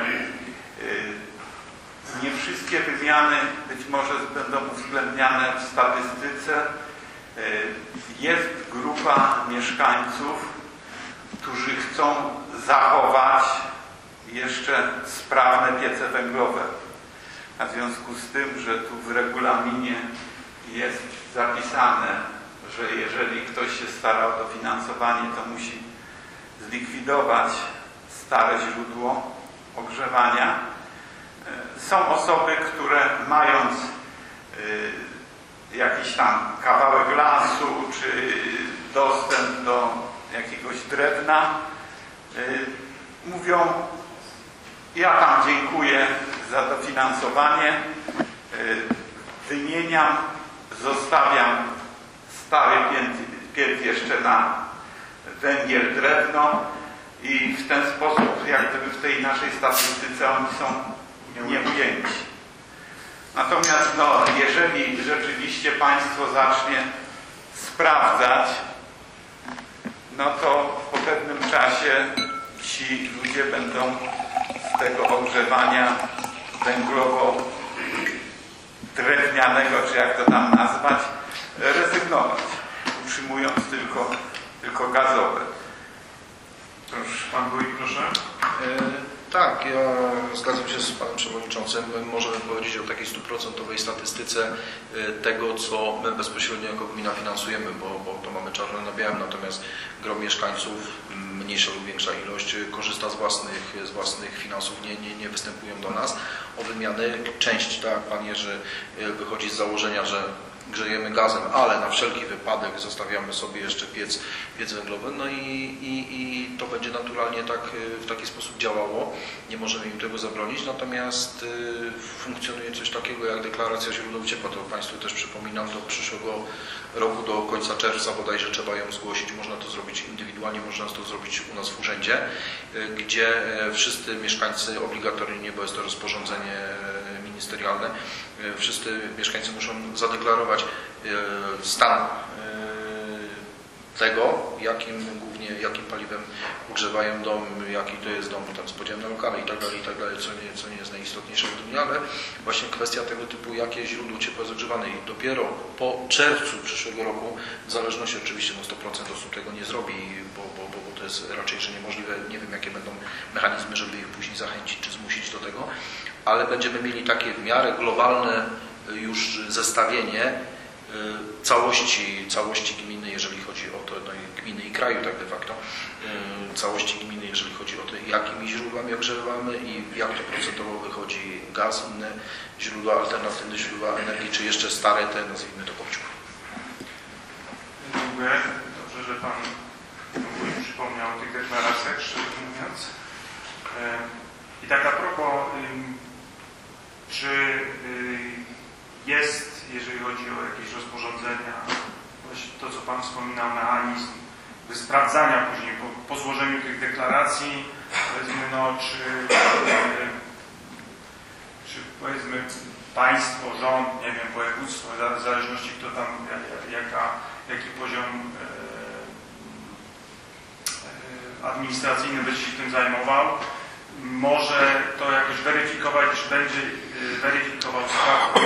Nie wszystkie wymiany być może będą uwzględniane w statystyce. Jest grupa mieszkańców, którzy chcą zachować jeszcze sprawne piece węglowe. A w związku z tym, że tu w regulaminie jest zapisane, że jeżeli ktoś się stara o dofinansowanie, to musi zlikwidować stare źródło ogrzewania. Są osoby, które mając jakiś tam kawałek lasu czy dostęp do jakiegoś drewna, mówią: ja tam dziękuję za dofinansowanie, wymieniam, zostawiam stary piec jeszcze na węgiel, drewno i w ten sposób jak gdyby w tej naszej statystyce oni są nieujęci. Natomiast no, jeżeli rzeczywiście Państwo zacznie sprawdzać, no to po pewnym czasie ci ludzie będą z tego ogrzewania węglowo-drewnianego, czy jak to tam nazwać, rezygnować, utrzymując tylko, tylko gazowe. Proszę, Pan Wójt, proszę. E, tak, ja zgadzam się z Panem Przewodniczącym. Możemy powiedzieć o takiej stuprocentowej statystyce tego, co my bezpośrednio jako gmina finansujemy, bo, bo to mamy czarno na białym, natomiast grom mieszkańców, mniejsza lub większa ilość, korzysta z własnych, z własnych finansów, nie, nie, nie występują do nas o wymiany. Część, tak, Pan Jerzy, wychodzi z założenia, że grzejemy gazem, ale na wszelki wypadek zostawiamy sobie jeszcze piec, piec węglowy, no i, i, i to będzie naturalnie tak, w taki sposób działało. Nie możemy im tego zabronić, natomiast y, funkcjonuje coś takiego jak deklaracja źródeł ciepła. To Państwu też przypominam, do przyszłego roku, do końca czerwca bodajże trzeba ją zgłosić. Można to zrobić indywidualnie, można to zrobić u nas w urzędzie, y, gdzie wszyscy mieszkańcy obligatoryjnie, bo jest to rozporządzenie ministerialne, wszyscy mieszkańcy muszą zadeklarować stan tego, jakim głównie, jakim paliwem ogrzewają dom, jaki to jest dom tam z podziałem na lokale i tak dalej, i tak dalej, co nie, co nie jest najistotniejsze w gminie, ale właśnie kwestia tego typu, jakie źródło ciepła jest ogrzewane i dopiero po czerwcu przyszłego roku, w zależności oczywiście, no sto procent osób tego nie zrobi, bo, bo, bo, bo to jest raczej że niemożliwe, nie wiem jakie będą mechanizmy, żeby ich później zachęcić czy zmusić do tego, ale będziemy mieli takie w miarę globalne już zestawienie całości, całości gminy, jeżeli chodzi o to, no i gminy i kraju tak de facto, całości gminy, jeżeli chodzi o to, jakimi źródłami ogrzewamy i jak to procentowo wychodzi gaz, inne źródła, alternatywne źródła energii, czy jeszcze stare, te nazwijmy to kopciuch. Dziękuję. Dobrze, że Pan Wójt przypomniał o tych deklaracjach, szczerze mówiąc. I tak a propos, czy jest, jeżeli chodzi o jakieś rozporządzenia, właśnie to, co Pan wspominał, mechanizm sprawdzania później, po, po złożeniu tych deklaracji, powiedzmy, no, czy, czy powiedzmy państwo, rząd, nie wiem, województwo, w zależności kto tam, jaka, jaki poziom administracyjny będzie się tym zajmował, może to jakoś weryfikować, czy będzie weryfikował sprawę.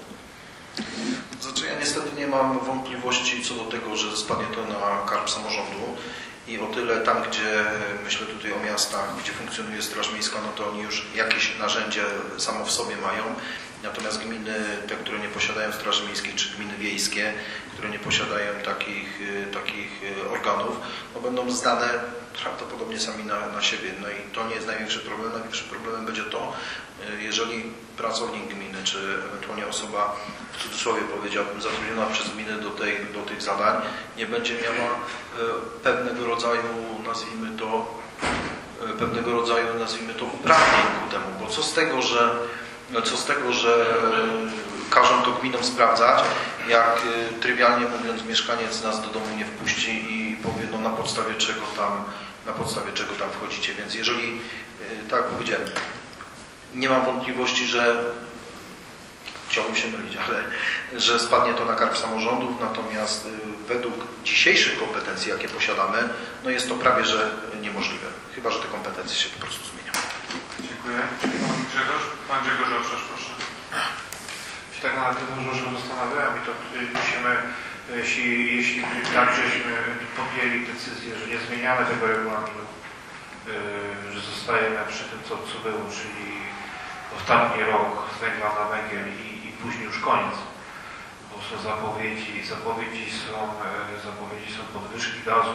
Znaczy ja niestety nie mam wątpliwości co do tego, że spadnie to na karb samorządu i o tyle tam, gdzie myślę tutaj o miastach, gdzie funkcjonuje Straż Miejska, no to oni już jakieś narzędzie samo w sobie mają. Natomiast gminy, te, które nie posiadają Straży Miejskiej, czy gminy wiejskie, które nie posiadają takich, takich organów, no będą zdane prawdopodobnie sami na, na siebie. No i to nie jest największy problem. Największym problemem będzie to, jeżeli pracownik gminy, czy ewentualnie osoba, w cudzysłowie powiedziałbym, zatrudniona przez gminę do, tej, do tych zadań, nie będzie miała pewnego rodzaju, nazwijmy to, pewnego rodzaju, nazwijmy to, uprawnień ku temu. Bo co z tego, że Co z tego, że każą to gminom sprawdzać, jak trywialnie mówiąc mieszkaniec nas do domu nie wpuści i powie, no na podstawie czego tam, na podstawie czego tam wchodzicie. Więc jeżeli, tak jak powiedziałem, nie mam wątpliwości, że chciałbym się mylić, ale że spadnie to na karb samorządów, natomiast według dzisiejszych kompetencji, jakie posiadamy, no jest to prawie że niemożliwe. Chyba że te kompetencje się po prostu zmienią. Dziękuję. Pan Grzegorz? Pan Grzegorz Obszarz, proszę. Jeśli tak na tym dużo zastanawiałem i to musimy, jeśli, jeśli tak żeśmy podjęli decyzję, że nie zmieniamy tego regulaminu, yy, że zostajemy przy tym, co, co było, czyli ostatni rok z węgla na węgiel i, i później już koniec, bo są zapowiedzi, zapowiedzi są, yy, zapowiedzi są podwyżki gazu.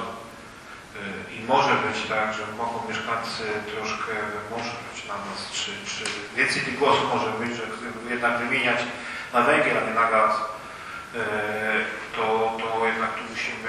I może być tak, że mogą mieszkańcy troszkę wymuszać na nas, czy, czy więcej tych głosów może być, że jednak wymieniać na węgiel, a nie na gaz, to, to jednak tu musimy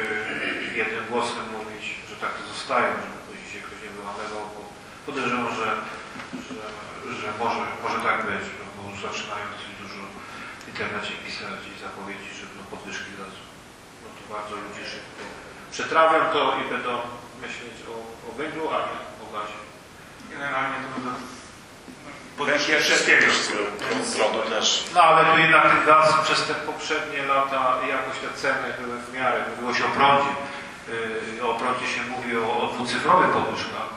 jednym głosem mówić, że tak to zostaje, żeby później się ktoś nie wyłamywał, bo podejrzewam, że, że, że może, może tak być, bo już zaczynają dosyć dużo w internecie pisać i zapowiedzi, że będą podwyżki gazu. No to bardzo ludzie szybko przetrawiam to i będą myśleć o, o węglu, a nie o gazie. Generalnie to będą podwyżki wszystkiego. Prądu też. No ale tu jednak ten gaz przez te poprzednie lata jakoś te ceny były w miarę. Mówiło się o prądzie. Yy, o prądzie się mówi o, o dwucyfrowych podwyżkach.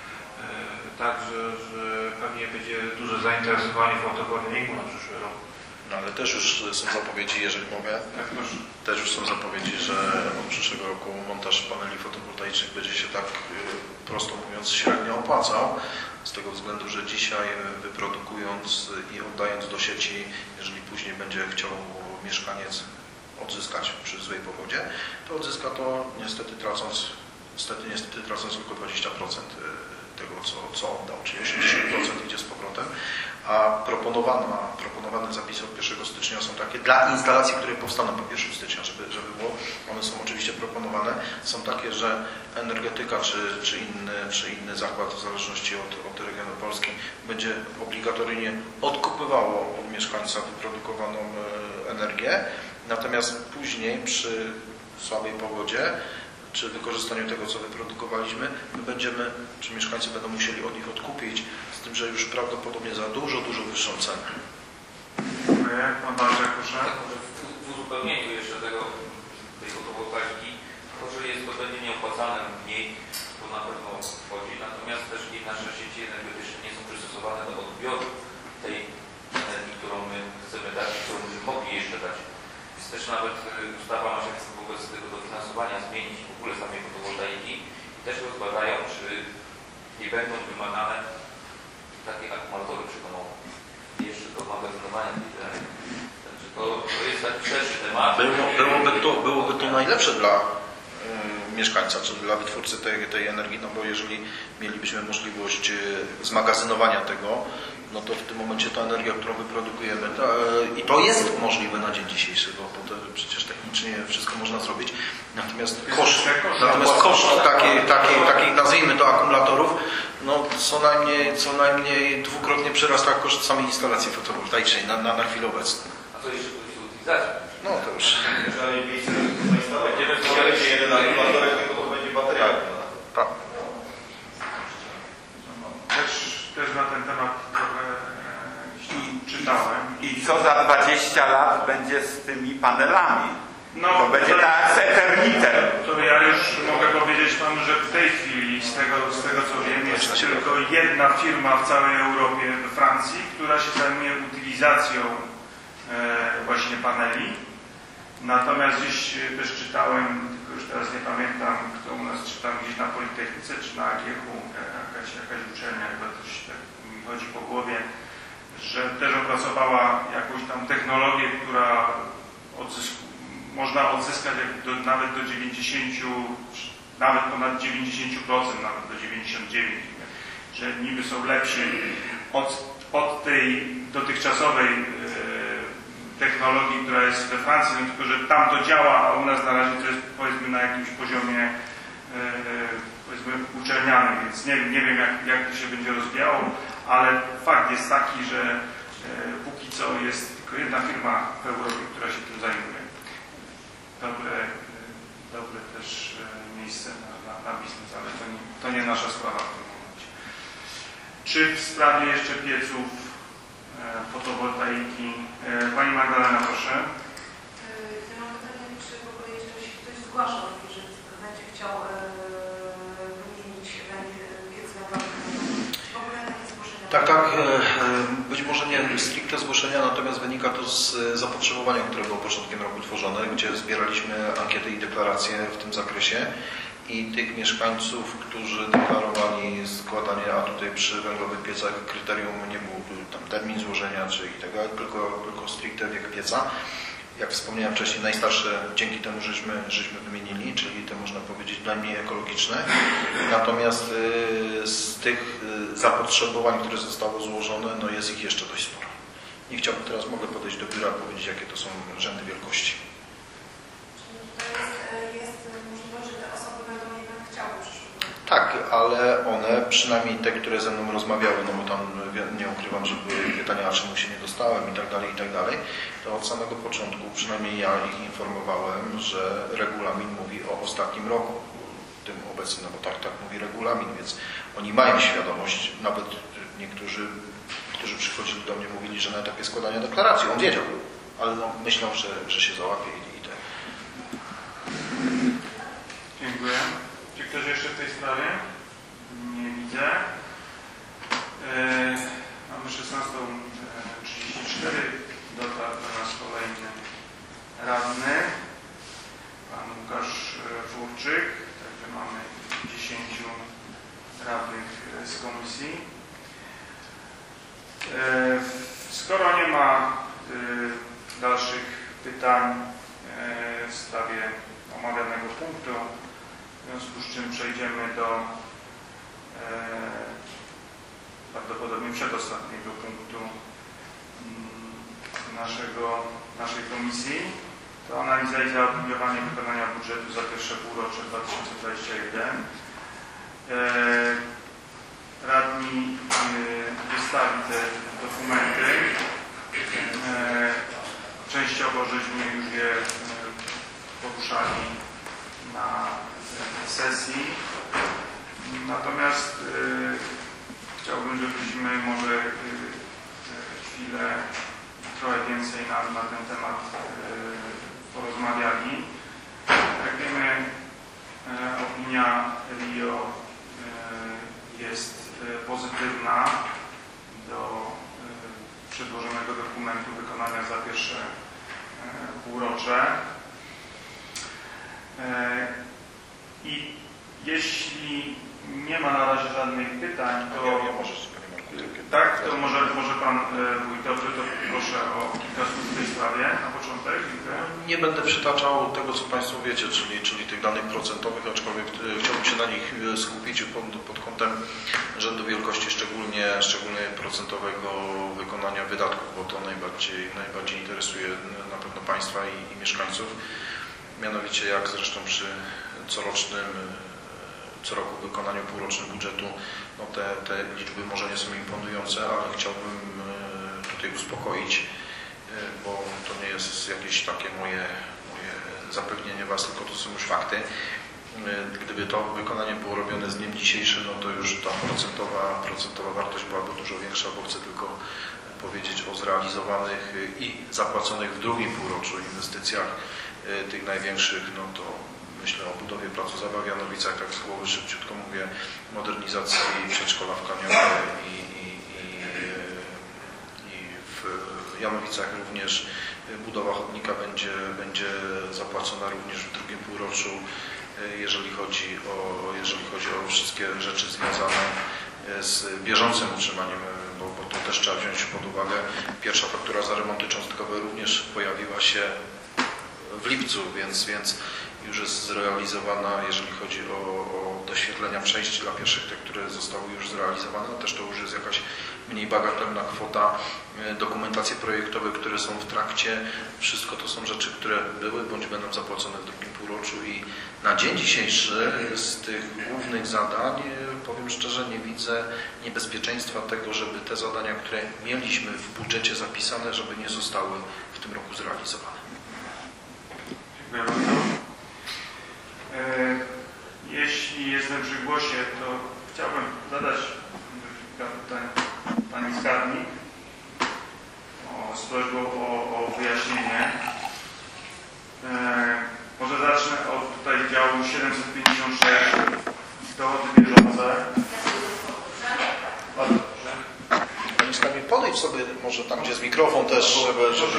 Yy, Także że pewnie będzie duże zainteresowanie fotowoltaiką na przyszły rok. No, ale też już są zapowiedzi, jeżeli mogę, też już są zapowiedzi, że od przyszłego roku montaż paneli fotowoltaicznych będzie się tak, prosto mówiąc, średnio opłacał. Z tego względu, że dzisiaj wyprodukując i oddając do sieci, jeżeli później będzie chciał mieszkaniec odzyskać przy złej pogodzie, to odzyska to niestety tracąc, niestety, niestety tracąc tylko dwadzieścia procent tego, co, co oddał, czyli osiemdziesiąt procent idzie z powrotem. A proponowana, proponowane zapisy od pierwszego stycznia są takie dla instalacji, które powstaną po pierwszego stycznia, żeby, żeby było, one są oczywiście proponowane, są takie, że energetyka czy, czy, inny, czy inny zakład, w zależności od, od regionu Polski, będzie obligatoryjnie odkupywało od mieszkańca wyprodukowaną energię, natomiast później przy słabej pogodzie czy wykorzystaniu tego, co wyprodukowaliśmy, my będziemy, czy mieszkańcy będą musieli od nich odkupić, z tym, że już prawdopodobnie za dużo, dużo wyższą cenę. Dziękuję. Pan Bartek, proszę. Tak, może w, w uzupełnieniu jeszcze tego, tej fotowoltaiki, to, że jest to będzie nieopłacalne mniej, to na pewno wchodzi, natomiast też i nasze sieci energetyczne nie są przystosowane do odbioru tej energii, którą my chcemy dać, którą byśmy mogli jeszcze dać. Więc też nawet ustawa ma się wobec tego dofinansowania zmienić w ogóle samej fotowoltaiki i też rozbadają, czy nie będą wymagane takie akumulatory przekonowe. I jeszcze do magazynowania tej energii. Także To, to jest taki szerszy temat. Było, byłoby, to, byłoby to najlepsze dla y, mieszkańca, czy dla wytwórcy tej, tej energii, no bo jeżeli mielibyśmy możliwość y, zmagazynowania tego, no to w tym momencie ta energia, którą wyprodukujemy, ta, y, i to jest możliwe na dzień dzisiejszy, bo potem przecież technicznie wszystko można zrobić, natomiast koszt, natomiast koszt takiej, takiej, takiej, nazwijmy to, akumulatorów, no co najmniej, co najmniej dwukrotnie przerasta koszt samej instalacji fotowoltaicznej na, na, na chwilę obecną. A co jeszcze jest utylizacja? No to już. Jeżeli miejsce będziemy wkładać jeden akumulator, tylko to będzie bateria. Tak. Też, też na ten temat trochę e, czytałem. I co za dwadzieścia lat będzie z tymi panelami? No, To będzie tak z Eternitem. To ja już mogę powiedzieć Panu, że w tej chwili, z tego, z tego co wiem, jest tylko jedna firma w całej Europie, we Francji, która się zajmuje utylizacją e, właśnie paneli. Natomiast gdzieś też czytałem, tylko już teraz nie pamiętam, kto u nas czytał, gdzieś na Politechnice czy na A G H-u, jakaś, jakaś uczelnia, chyba też tak mi chodzi po głowie, że też opracowała jakąś tam technologię, która odzyskuje, można odzyskać jak do, nawet do dziewięćdziesięciu, nawet ponad dziewięćdziesiąt procent, nawet do dziewięćdziesiąt dziewięć procent, że niby są lepsi od, od tej dotychczasowej e, technologii, która jest we Francji, no tylko że tam to działa, a u nas na razie to jest powiedzmy na jakimś poziomie e, powiedzmy uczelnianym, więc nie, nie wiem jak, jak to się będzie rozwijało, ale fakt jest taki, że e, póki co jest tylko jedna firma w Europie, która się tym zajmuje. Dobre, dobre też miejsce na, na, na biznes, ale to nie, to nie nasza sprawa w tym momencie. Czy w sprawie jeszcze pieców e, fotowoltaiki? E, Pani Magdalena, proszę. Ja mam pytanie, czy w ogóle jeszcze się ktoś zgłaszał, że będzie chciał e, wymienić piec węglowy? W ogóle takie zgłoszenia? Tak, tak. Być może nie stricte zgłoszenia, natomiast wynika to z zapotrzebowania, które było początkiem roku tworzone, gdzie zbieraliśmy ankiety i deklaracje w tym zakresie i tych mieszkańców, którzy deklarowali składanie, a tutaj przy węglowych piecach kryterium nie był tam termin złożenia czy i tego, tylko, tylko stricte wiek pieca. Jak wspomniałem wcześniej, najstarsze dzięki temu żeśmy, żeśmy wymienili, czyli te można powiedzieć najmniej ekologiczne. Natomiast y, z tych y, zapotrzebowań, które zostało złożone, no jest ich jeszcze dość sporo. Nie chciałbym teraz, mogę podejść do biura i powiedzieć, jakie to są rzędy wielkości. Czyli to jest, jest możliwość, że te osoby będą jednak chciały przyszłego. Tak, ale one, przynajmniej te, które ze mną rozmawiały, no bo tam nie ukrywam, że były pytania, a czemu się nie dostałem i tak dalej, i tak dalej, to od samego początku, przynajmniej ja ich informowałem, że regulamin mówi o ostatnim roku, tym obecnym, no bo tak, tak mówi regulamin, więc oni mają świadomość, nawet niektórzy, którzy przychodzili do mnie, mówili, że na etapie składania deklaracji, on wiedział, ale no, myślą, że, że się załapie i, i te. Dziękuję. Czy ktoś jeszcze w tej sprawie? Nie widzę. Yy, mamy szesnasta trzydzieści cztery. Dotarł do nas kolejny radny, pan Łukasz Furczyk. Także mamy dziesięciu radnych z komisji. Yy, skoro nie ma yy, dalszych pytań yy, w sprawie omawianego punktu, w związku z czym przejdziemy do e, prawdopodobnie przedostatniego punktu m, naszego, naszej komisji. To analiza i zaopiniowanie wykonania budżetu za pierwsze półrocze dwa tysiące dwudziestego pierwszego. E, radni e, wystawi te dokumenty. E, częściowo żeśmy już je e, poruszali na sesji. Natomiast y, chciałbym, żebyśmy może y, chwilę trochę więcej na, na ten temat y, porozmawiali. Jak wiemy, y, opinia RIO y, jest y, pozytywna do y, przedłożonego dokumentu wykonania za pierwsze y, półrocze. I jeśli nie ma na razie żadnych pytań, to... Ja, ja może, Tak, to może, może Pan Wójt, dobrze, to proszę o kilka słów w tej sprawie na początek. Nie będę przytaczał tego, co Państwo wiecie, czyli, czyli tych danych procentowych, aczkolwiek chciałbym się na nich skupić pod, pod kątem rzędu wielkości szczególnie, szczególnie procentowego wykonania wydatków, bo to najbardziej, najbardziej interesuje na pewno Państwa i, i mieszkańców. Mianowicie jak zresztą przy corocznym, co roku wykonaniu półrocznym budżetu, no te, te liczby może nie są imponujące, ale chciałbym tutaj uspokoić, bo to nie jest jakieś takie moje, moje zapewnienie Was, tylko to są już fakty. Gdyby to wykonanie było robione z dniem dzisiejszym, no to już ta procentowa, procentowa wartość byłaby dużo większa, bo chcę tylko powiedzieć o zrealizowanych i zapłaconych w drugim półroczu inwestycjach tych największych, no to myślę o budowie placu zabaw w Janowicach, tak z głowy szybciutko mówię, modernizacji przedszkola w Kaniowie i, i, i, i w Janowicach również budowa chodnika będzie, będzie zapłacona również w drugim półroczu, jeżeli chodzi o, jeżeli chodzi o wszystkie rzeczy związane z bieżącym utrzymaniem, bo, bo to też trzeba wziąć pod uwagę. Pierwsza faktura za remonty cząstkowe również pojawiła się w lipcu, więc, więc już jest zrealizowana, jeżeli chodzi o, o doświetlenia przejść dla pierwszych, te, które zostały już zrealizowane, też to już jest jakaś mniej bagatelna kwota. Dokumentacje projektowe, które są w trakcie, wszystko to są rzeczy, które były bądź będą zapłacone w drugim półroczu i na dzień dzisiejszy z tych głównych zadań, powiem szczerze, nie widzę niebezpieczeństwa tego, żeby te zadania, które mieliśmy w budżecie zapisane, żeby nie zostały w tym roku zrealizowane. Dziękuję bardzo. Jeśli jestem przy głosie, to chciałbym zadać kilka pytań Pani Skarbnik o, z prośbą o, o wyjaśnienie. Może zacznę od tutaj działu siedemset pięćdziesiąt sześć, dochody bieżące. Pani Skarbnik, podejdź sobie może tam, gdzie jest mikrofon też, żeby... żeby...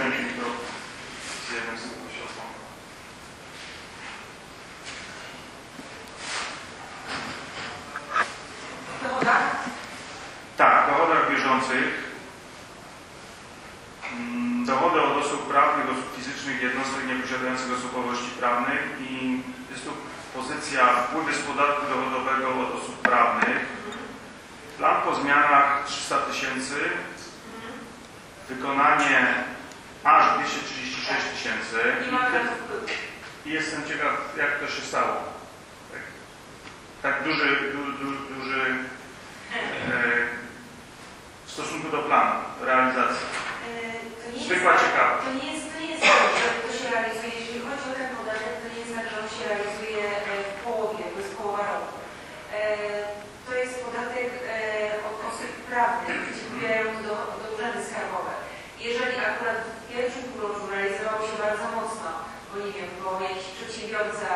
Tak, dochodach bieżących. Dochody od osób prawnych, osób fizycznych, jednostek nieposiadających osobowości prawnych i jest tu pozycja wpływy z podatku dochodowego od osób prawnych. Plan po zmianach trzysta tysięcy, wykonanie aż dwieście trzydzieści sześć tysięcy. I jestem ciekaw, jak to się stało. Tak, tak duży, du, du, duży e, w stosunku do planu realizacji. Zwykła ciekawa. To nie jest, to nie jest tak, że to się realizuje, jeżeli chodzi o ten podatek, to nie jest tak, że on się realizuje w połowie, to jest połowa roku. To jest podatek od osób prawnych, gdzie wbierają do, do urzędy skarbowe. Jeżeli akurat w pierwszym półroczu realizowało się bardzo mocno, bo nie wiem, bo jakiś przedsiębiorca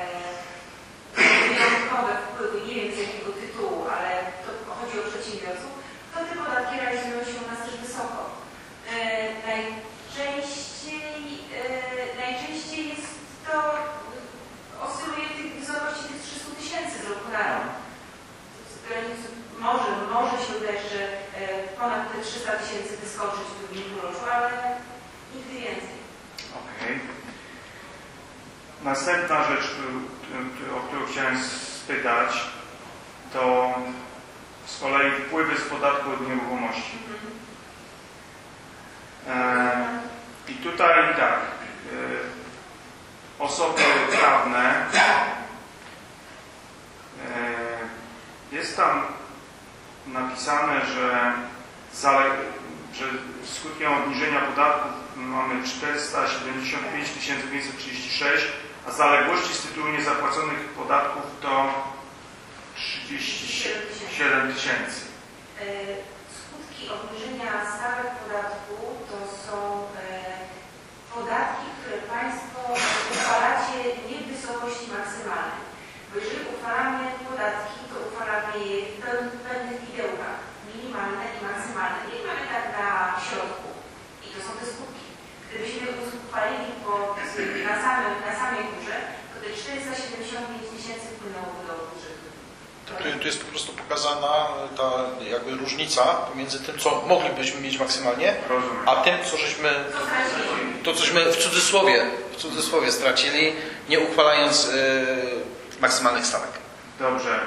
wyjątkowe wpływy, nie wiem z jakiego tytułu, ale to chodzi o przedsiębiorców, to te podatki realizują się u nas też wysoko. E, najczęściej, e, najczęściej jest to, oscyluje w tych wysokości tych trzystu tysięcy z roku na rok. Może, może się udać, że e, ponad te trzysta tysięcy wyskoczyć w drugim półroczu, ale nigdy więcej. Okej. Okay. Następna rzecz, o którą chciałem spytać, to z kolei wpływy z podatku od nieruchomości. E, I tutaj tak, e, osoby prawne, e, jest tam napisane, że, zale, że skutkiem obniżenia podatków mamy czterysta siedemdziesiąt pięć tysięcy pięćset trzydzieści sześć, a zaległości z tytułu niezapłaconych podatków to trzydzieści siedem tysięcy. Skutki obniżenia stawek podatku to są podatki, które Państwo uchwalacie nie w wysokości maksymalnej. Bo jeżeli uchwalamy podatki, to uchwalamy je w pewnych widełkach, minimalne i maksymalne. Nie mamy tak na środku. I to są te skutki. Gdybyśmy uchwalili po, na, samym, na samej górze, to te czterysta siedemdziesiąt pięć tysięcy wpłynęłoby do budżetu. Tu, tu jest po prostu pokazana ta jakby różnica pomiędzy tym, co moglibyśmy mieć maksymalnie, a tym, co żeśmy, to cośmy w cudzysłowie, w cudzysłowie stracili, nie uchwalając y, maksymalnych stawek. Dobrze.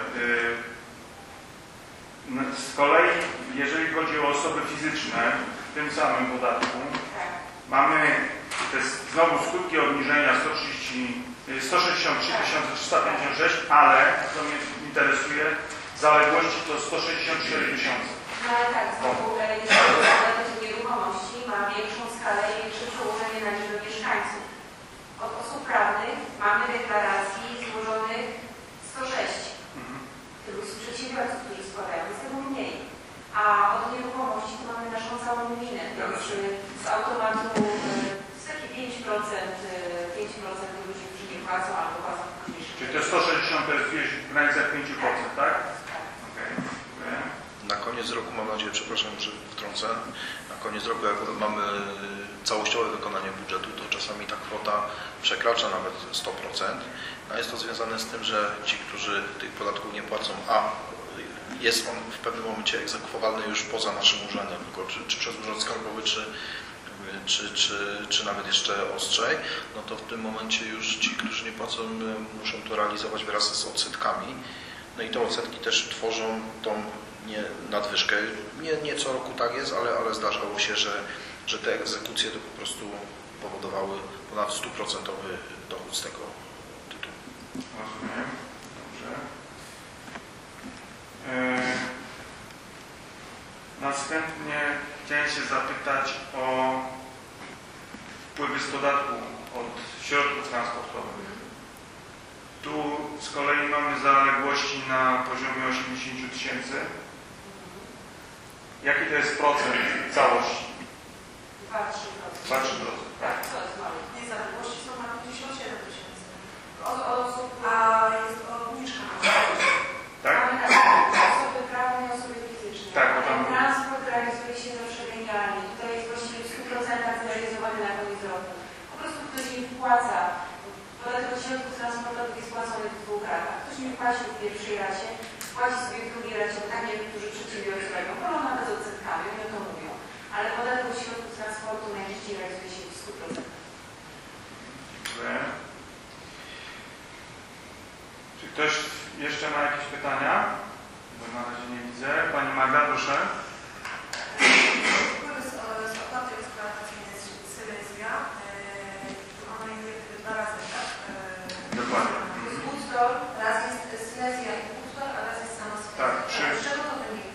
Z kolei, jeżeli chodzi o osoby fizyczne, w tym samym podatku, mamy te znowu skutki obniżenia sto sześćdziesiąt trzy tysiące trzysta pięćdziesiąt sześć, ale, co mnie interesuje, zaległości to sto sześćdziesiąt cztery tysiące. No ale tak, znowu podatek od nieruchomości ma większą skalę i większe przełożenie na liczbę mieszkańców. Od osób prawnych mamy deklaracji złożonych sto sześć. Mhm. Tylu przedsiębiorców, którzy składają, jest tego mniej. A od nieruchomości to mamy naszą całą gminę, więc z automatu takie pięć procent, pięć procent ludzi, którzy nie płacą albo płacą później. Czyli to sto sześćdziesiąt to jest gdzieś w granicach pięć procent, tak? Tak. Okay. Na koniec roku, mam nadzieję, przepraszam, że wtrącę, na koniec roku, jak mamy całościowe wykonanie budżetu, to czasami ta kwota przekracza nawet sto procent. A jest to związane z tym, że ci, którzy tych podatków nie płacą, a jest on w pewnym momencie egzekwowalny już poza naszym urzędem, tylko czy, czy przez Urząd Skarbowy, czy, czy, czy, czy nawet jeszcze ostrzej, no to w tym momencie już ci, którzy nie płacą, muszą to realizować wraz z odsetkami. No i te odsetki też tworzą tą nie nadwyżkę. Nie, nie co roku tak jest, ale, ale zdarzało się, że, że te egzekucje to po prostu powodowały ponad stuprocentowy dochód z tego tytułu. Rozumiem. Dobrze. Yy, następnie chciałem się zapytać o wpływy z podatku od środków transportowych. Tu z kolei mamy zaległości na poziomie osiemdziesiąt tysięcy. Jaki to jest procent całości? dwa do trzech procent. dwa do trzech procent. Tak, to jest mało. Nie, zaległości są na pięćdziesiąt siedem tysięcy. Od osób, a jest obniżka. Tak? Mamy tak, osoby prawne i osoby fizyczne. Tak, bo tam... Transport realizuje się zawsze genialnie. Tutaj jest właściwie w stu procentach zrealizowany na koniec roku. Po prostu ktoś nie wpłaca. Podatek od środków transportowych jest płacony w dwóch ratach. Ktoś nie płaci w pierwszej racie, płaci sobie w drugiej racie, bo tak niektórzy przedsiębiorcy robią. Wolą nawet z odsetkami, oni o to mówią. Ale podatek od środków transportu najczęściej realizuje się w stu procentach. Czy ktoś jeszcze ma jakieś pytania? Bo na razie nie widzę. Pani Magda, proszę. Wpływy z, z opłaty eksploatacyjnej z Sylesia. Ona jest dwa razy, tak? Dokładnie. Jest Woodstock, raz jest Silesia i Woodstock, a raz jest sama Silesia. Tak, przy... Z czego to wynika?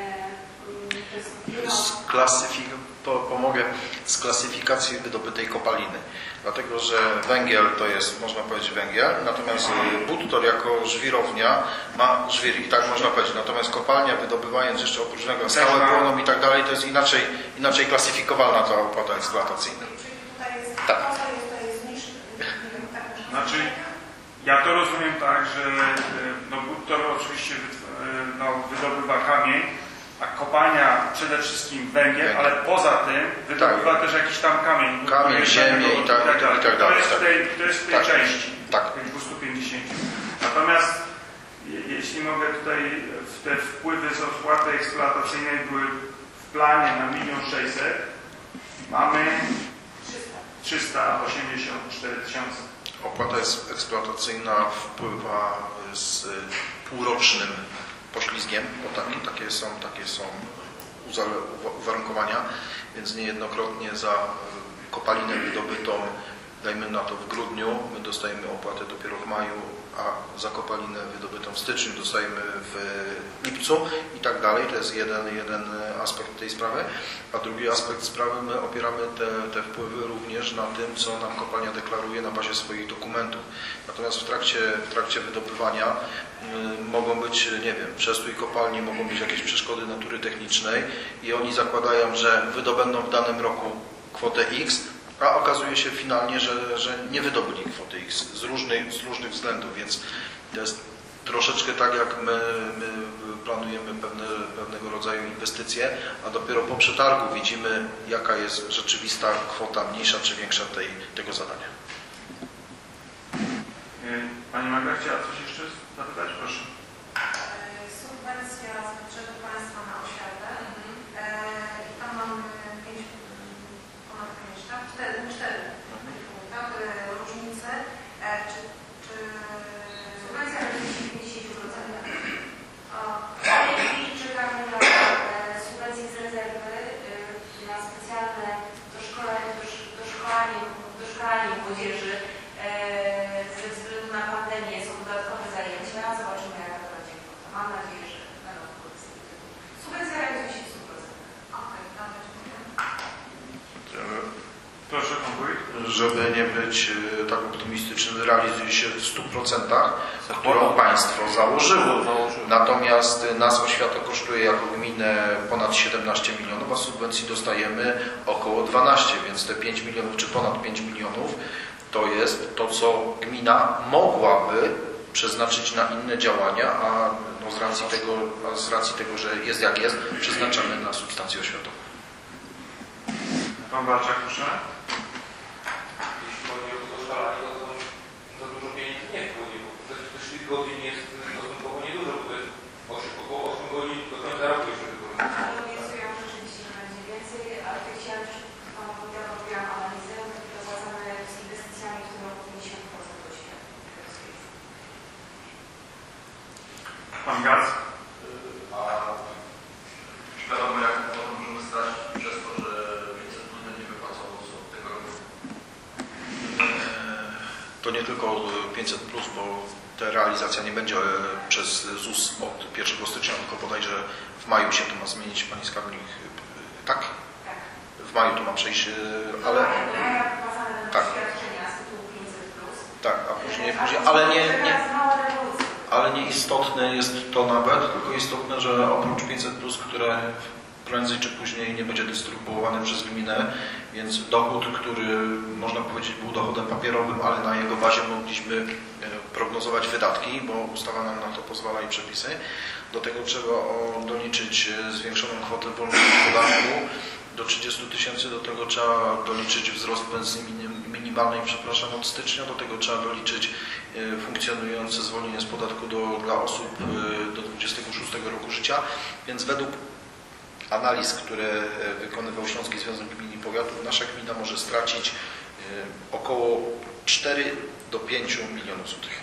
Z klasyfik... to pomogę z klasyfikacji wydobytej kopaliny. Dlatego, że węgiel to jest, można powiedzieć, węgiel, natomiast Budtor jako żwirownia ma żwir i tak można powiedzieć. Natomiast kopalnia, wydobywając jeszcze oprócz tego skałę płoną i tak dalej, to jest inaczej, inaczej klasyfikowalna ta opłata eksploatacyjna. Czyli tutaj jest, tak. To jest niższy. Znaczy, ja to rozumiem tak, że no, Budtor oczywiście no, wydobywa kamień, a kopalnia przede wszystkim węgiel, węgiel. Ale poza tym wydobywa tak. też jakiś tam kamień. Kamień, ziemię i tak, i tak dalej. I tak to jest w tej, to jest w tej tak. części, tak. tych dwieście pięćdziesiąt. Natomiast jeśli mogę tutaj, te wpływy z opłaty eksploatacyjnej były w planie na milion sześćset, mamy trzysta osiemdziesiąt cztery tysiące. Opłata eksploatacyjna wpływa z półrocznym poślizgiem, bo takie, takie są, takie są uwarunkowania, więc niejednokrotnie za kopalinę wydobytą, dajmy na to w grudniu, my dostajemy opłatę dopiero w maju, a za kopalinę wydobytą w styczniu dostajemy w lipcu i tak dalej. To jest jeden, jeden aspekt tej sprawy. A drugi aspekt sprawy, my opieramy te, te wpływy również na tym, co nam kopalnia deklaruje na bazie swoich dokumentów. Natomiast w trakcie, w trakcie wydobywania y, mogą być, nie wiem, przestój kopalni, mogą być jakieś przeszkody natury technicznej i oni zakładają, że wydobędą w danym roku kwotę X, a okazuje się finalnie, że, że nie wydobyli kwoty X z różnych, z różnych względów, więc to jest troszeczkę tak, jak my, my planujemy pewne, pewnego rodzaju inwestycje, a dopiero po przetargu widzimy, jaka jest rzeczywista kwota, mniejsza czy większa tej, tego zadania. Pani Magda chciała coś jeszcze zapytać? Proszę. szkoleniu młodzieży ze względu na pandemię są dodatkowe zajęcia. Zobaczymy, jaka to będzie kwota. Mam nadzieję, że będą korzystne. Subwencja realizuje się w stu procentach. Okej, proszę, pan wójt. Żeby nie być tak optymistycznym, realizuje się w stu procentach, którą państwo założyło. Natomiast nas oświata kosztuje jako gminę ponad siedemnaście milionów, a subwencji dostajemy około dwanaście, więc te pięć milionów czy ponad pięć milionów to jest to, co gmina mogłaby przeznaczyć na inne działania, a no z, racji tego, a z racji tego, że jest jak jest, przeznaczamy na substancję oświatową. Pan Walczak, proszę. Jeśli chodzi o to doszkalanie, to za dużo pieniędzy nie wpłynie, bo też tych godzin jest stosunkowo niedużo, bo to jest około osiem godzin do końca roku jeszcze wykorzystane. ale obiecują, że rzeczywiście nie będzie więcej, ale to chciałam też Panu powiedzieć, robiłam analizę, dopłacamy z inwestycjami w tym roku pięćdziesiąt procent do świata. Pan Gac. A czy wiadomo, jak potem możemy stracić przez to, że pięćset plus będzie wypłacało od tego roku? To nie tylko pięćset plus, bo ta realizacja nie będzie przez Z U S od pierwszego stycznia, tylko bodajże w maju się to ma zmienić. Pani skarbnik, tak? W maju to ma przejść, ale... Tak. Tak, a później, później ale nie, nie, ale nieistotne jest to nawet, tylko istotne, że oprócz pięćset plus, które prędzej czy później nie będzie dystrybuowany przez gminę, więc dochód, który można powiedzieć był dochodem papierowym, ale na jego bazie mogliśmy prognozować wydatki, bo ustawa nam na to pozwala i przepisy. Do tego trzeba doliczyć zwiększoną kwotę wolną od podatku do trzydziestu tysięcy, do tego trzeba doliczyć wzrost pensji minimalnej, przepraszam, od stycznia, do tego trzeba doliczyć funkcjonujące zwolnienie z podatku do, dla osób do dwudziestego szóstego roku życia, więc według analiz, które wykonywał Śląski Związek Gmin i Powiatów, nasza gmina może stracić około cztery do pięciu milionów złotych.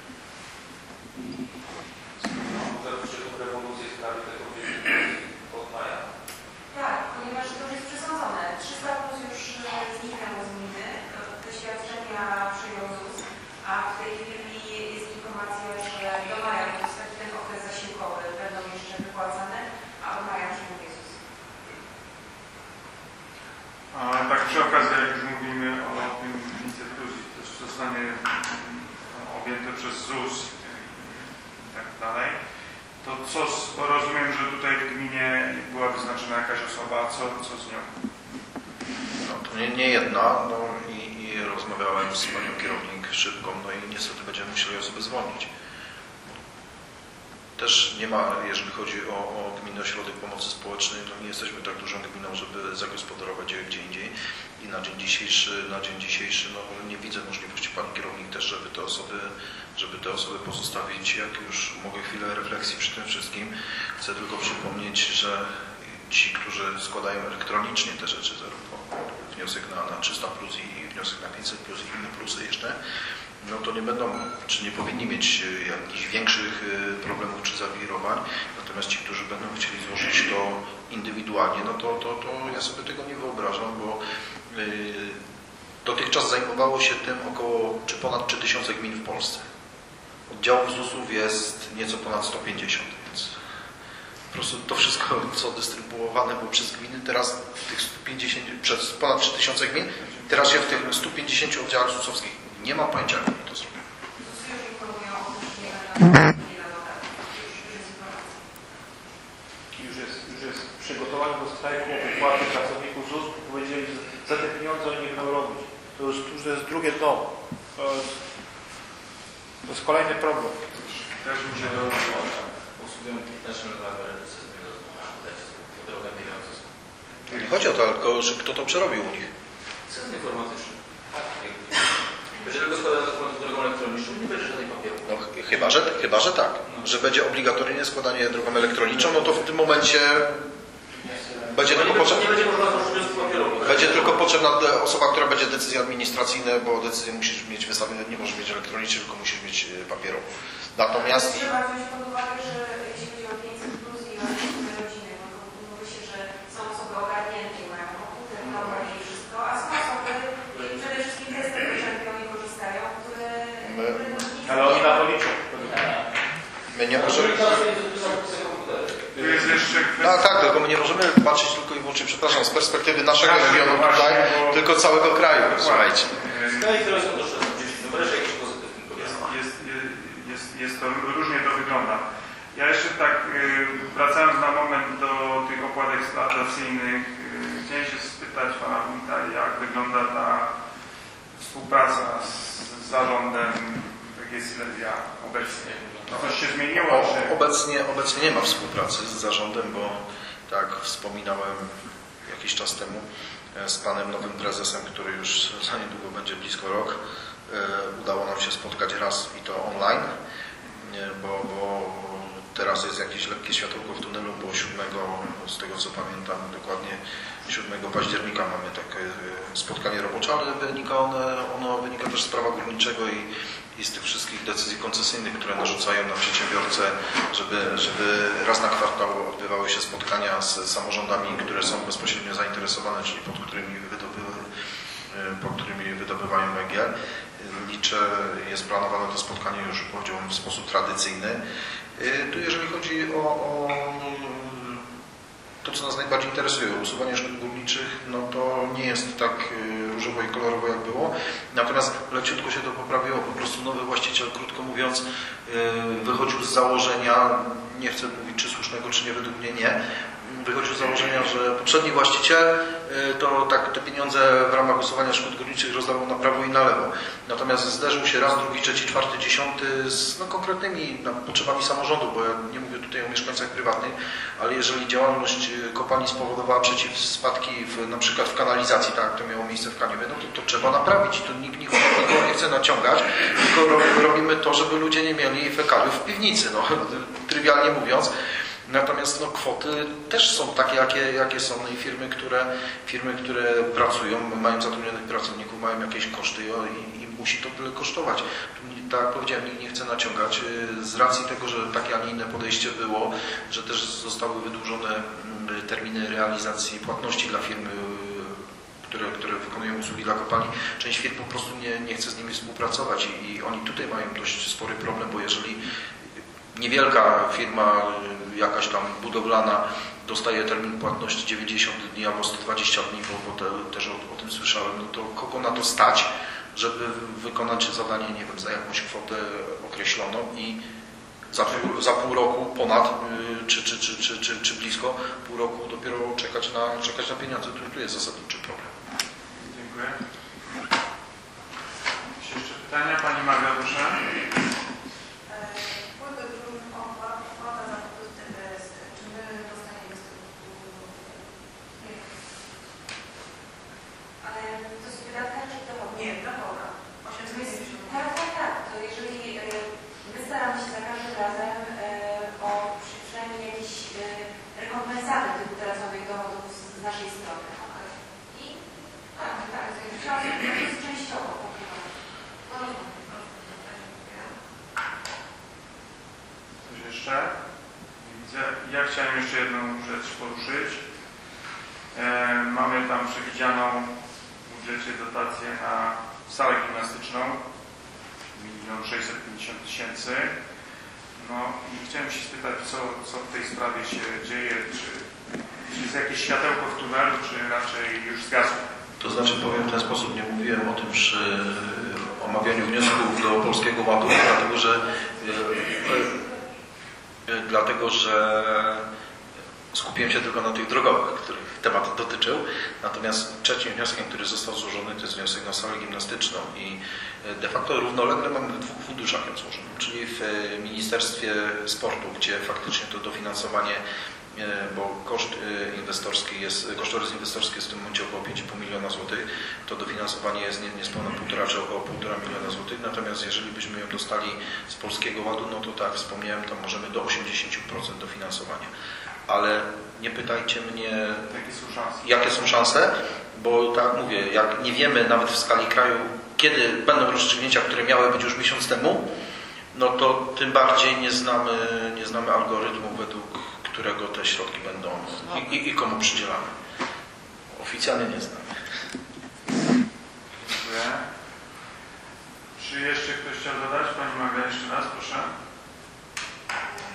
Tak, ponieważ to już jest przesądzone. trzysta plus już zniknęło z gminy, te świadczenia przyjął Z U S, a w tej chwili jest informacja, że do maja, to jest taki ten okres zasiłkowy, będą jeszcze wypłacane, a od maja przyjmuje Z U S. A tak przy okazji, jak już mówimy o tym pięćset plus, też zostanie objęte przez Z U S i tak dalej, to co, bo rozumiem, że tutaj w gminie była wyznaczona jakaś osoba, co, co z nią? No, to nie, nie jedna, no i, i rozmawiałem z panią kierownik szybką, no i niestety będziemy musieli osoby zwolnić. Też nie ma, jeżeli chodzi o, o Gminny Ośrodek Pomocy Społecznej, no nie jesteśmy tak dużą gminą, żeby zagospodarować je gdzie indziej i na dzień dzisiejszy, na dzień dzisiejszy no, nie widzę możliwości, pani kierownik też, żeby te osoby, żeby te osoby pozostawić. Jak już mogę chwilę refleksji przy tym wszystkim, chcę tylko przypomnieć, że ci, którzy składają elektronicznie te rzeczy, zarówno wniosek na, na trzysta plus i wniosek na pięćset plus i inne plusy jeszcze, no to nie będą, czy nie powinni mieć jakichś większych problemów czy zawirowań, natomiast ci, którzy będą chcieli złożyć to indywidualnie, no to, to, to ja sobie tego nie wyobrażam, bo yy, dotychczas zajmowało się tym około, czy ponad trzy tysiące gmin w Polsce. Oddziałów Z U S-ów jest nieco ponad sto pięćdziesiąt, więc po prostu to wszystko, co dystrybuowane było przez gminy, teraz w tych stu pięćdziesięciu, przez ponad trzy tysiące gmin, teraz się w tych stu pięćdziesięciu oddziałach Z U S-owskich nie ma pojęcia, jak to zrobić. Już jest, już jest przygotowanie do strajku o wypłaty pracowników Z U S, powiedzieli, że za te pieniądze oni nie będą robić. To już, już to jest drugie dno. To jest, to jest kolejny problem. Też mi się to Usługują naszym Nie chodzi o to, tylko że kto to przerobił u nich. System informatyczny. Będzie tylko składane dokumenty drogą elektroniczną, nie będzie żadnej papieru. No, ch chyba, że, chyba, że tak. Że będzie obligatoryjnie składanie drogą elektroniczną, no to w tym momencie będzie tylko potrzebna, będzie tylko potrzebna osoba, która będzie decyzję administracyjną, bo decyzję musisz mieć wystawioną, nie możesz mieć elektronicznie, tylko musisz mieć papierową. Natomiast... Trzeba wziąć pod uwagę, że jeśli chodzi o pięćset plus i o rodziny, no to mówi się, że są osoby ogarnięte, mają komputer, normę i wszystko, a są osoby, przede wszystkim te nie możemy... Tu jest jeszcze kwestia... No tak, tylko my nie możemy patrzeć tylko i wyłącznie, przepraszam, z perspektywy naszego Naszego regionu tutaj, właśnie, bo- tylko całego kraju, słuchajcie. Jest, jest, jest to, różnie to wygląda. Ja jeszcze tak, y, wracając na moment do tych opłat eksploatacyjnych, y, chciałem się spytać pana wójta, jak wygląda ta współpraca z, z zarządem P G Silesia obecnie. Coś się zmieniło? Czy... Obecnie, obecnie nie ma współpracy z zarządem, bo tak wspominałem jakiś czas temu z panem nowym prezesem, który już za niedługo będzie blisko rok, udało nam się spotkać raz i to online, bo, bo teraz jest jakieś lekkie światełko w tunelu, bo siódmego, z tego co pamiętam dokładnie, siódmego października mamy takie spotkanie robocze, ale wynika one, ono wynika też z prawa górniczego i, i z tych wszystkich decyzji koncesyjnych, które narzucają na przedsiębiorcę, żeby, żeby raz na kwartał odbywały się spotkania z samorządami, które są bezpośrednio zainteresowane, czyli pod którymi wydobyły, po którymi wydobywają węgiel. Liczę, jest planowane to spotkanie już, powiedziałbym, w sposób tradycyjny. Tu jeżeli chodzi o, o to, co nas najbardziej interesuje, usuwanie szkód górniczych, no to nie jest tak różowo i kolorowo jak było. Natomiast leciutko się to poprawiło. Po prostu nowy właściciel, krótko mówiąc, wychodził z założenia, nie chcę mówić czy słusznego, czy nie, według mnie nie, wychodził z założenia, że poprzedni właściciel to tak te pieniądze w ramach usuwania szkód górniczych rozdawał na prawo i na lewo. Natomiast zderzył się raz, drugi, trzeci, czwarty, dziesiąty z no, konkretnymi no, potrzebami samorządu, bo ja nie mówię tutaj o mieszkańcach prywatnych, ale jeżeli działalność kopalni spowodowała przeciwspadki w, na przykład w kanalizacji, tak jak to miało miejsce w Kaniowie, no to, to trzeba naprawić. To nikt nikogo, nikogo nie chce naciągać, tylko robimy to, żeby ludzie nie mieli fekaliów w piwnicy, no, trywialnie mówiąc. Natomiast no, kwoty też są takie, jakie, jakie są. No i firmy, które, firmy, które pracują, mają zatrudnionych pracowników, mają jakieś koszty i, i musi to tyle kosztować. Tu, tak jak powiedziałem, nikt nie chce naciągać. Z racji tego, że takie, a nie inne podejście było, że też zostały wydłużone terminy realizacji płatności dla firmy, które, które wykonują usługi dla kopalni, część firm po prostu nie, nie chce z nimi współpracować i, i oni tutaj mają dość spory problem, bo jeżeli niewielka firma, jakaś tam budowlana, dostaje termin płatności dziewięćdziesiąt dni albo sto dwadzieścia dni, bo, bo te, też o, o tym słyszałem, no to kogo na to stać, żeby wykonać zadanie, nie wiem, za jakąś kwotę określoną i za pół, za pół roku ponad, czy, czy, czy, czy, czy, czy blisko pół roku dopiero czekać na, czekać na pieniądze. Tu, tu jest zasadniczy problem. Dziękuję. Czy jeszcze pytania? Pani Magda, proszę. Nie, dla Boga. osiemset Tak, tak, tak. To jeżeli my staramy się za każdym razem o przynajmniej jakieś rekompensaty typu teraz nowych dochodów z naszej strony. I tak, tak, to jest częściowo pokrywane. Coś jeszcze? Nie widzę. Ja chciałem jeszcze jedną rzecz poruszyć. Mamy tam przewidzianą w budżecie dotację na salę gimnastyczną milion sześćset pięćdziesiąt tysięcy. No i chciałem się spytać, co, co w tej sprawie się dzieje, czy, czy jest jakieś światełko w tunelu, czy raczej już zgasło? To znaczy powiem w ten sposób, nie mówiłem o tym przy omawianiu wniosków do Polskiego Ładu, dlatego że dlatego, że skupiłem się tylko na tych drogowych, których temat dotyczył. Natomiast trzecim wnioskiem, który został złożony, to jest wniosek na salę gimnastyczną i de facto równolegle mamy w dwóch funduszach ją złożoną, czyli w Ministerstwie Sportu, gdzie faktycznie to dofinansowanie, bo koszt inwestorski jest, kosztorys inwestorski jest w tym momencie około pięć i pół miliona złotych, to dofinansowanie jest niespełna półtora czy około półtora miliona złotych, natomiast jeżeli byśmy ją dostali z Polskiego Ładu, no to tak wspomniałem, tam możemy do osiemdziesiąt procent dofinansowania. Ale nie pytajcie mnie, jakie są szanse, jakie są szanse, bo tak mówię, jak nie wiemy nawet w skali kraju, kiedy będą rozstrzygnięcia, które miały być już miesiąc temu, no to tym bardziej nie znamy, nie znamy algorytmu, według którego te środki będą i, i, i komu przydzielane. Oficjalnie nie znamy. Dziękuję. Czy jeszcze ktoś chciał dodać? Pani Magda, jeszcze raz, proszę.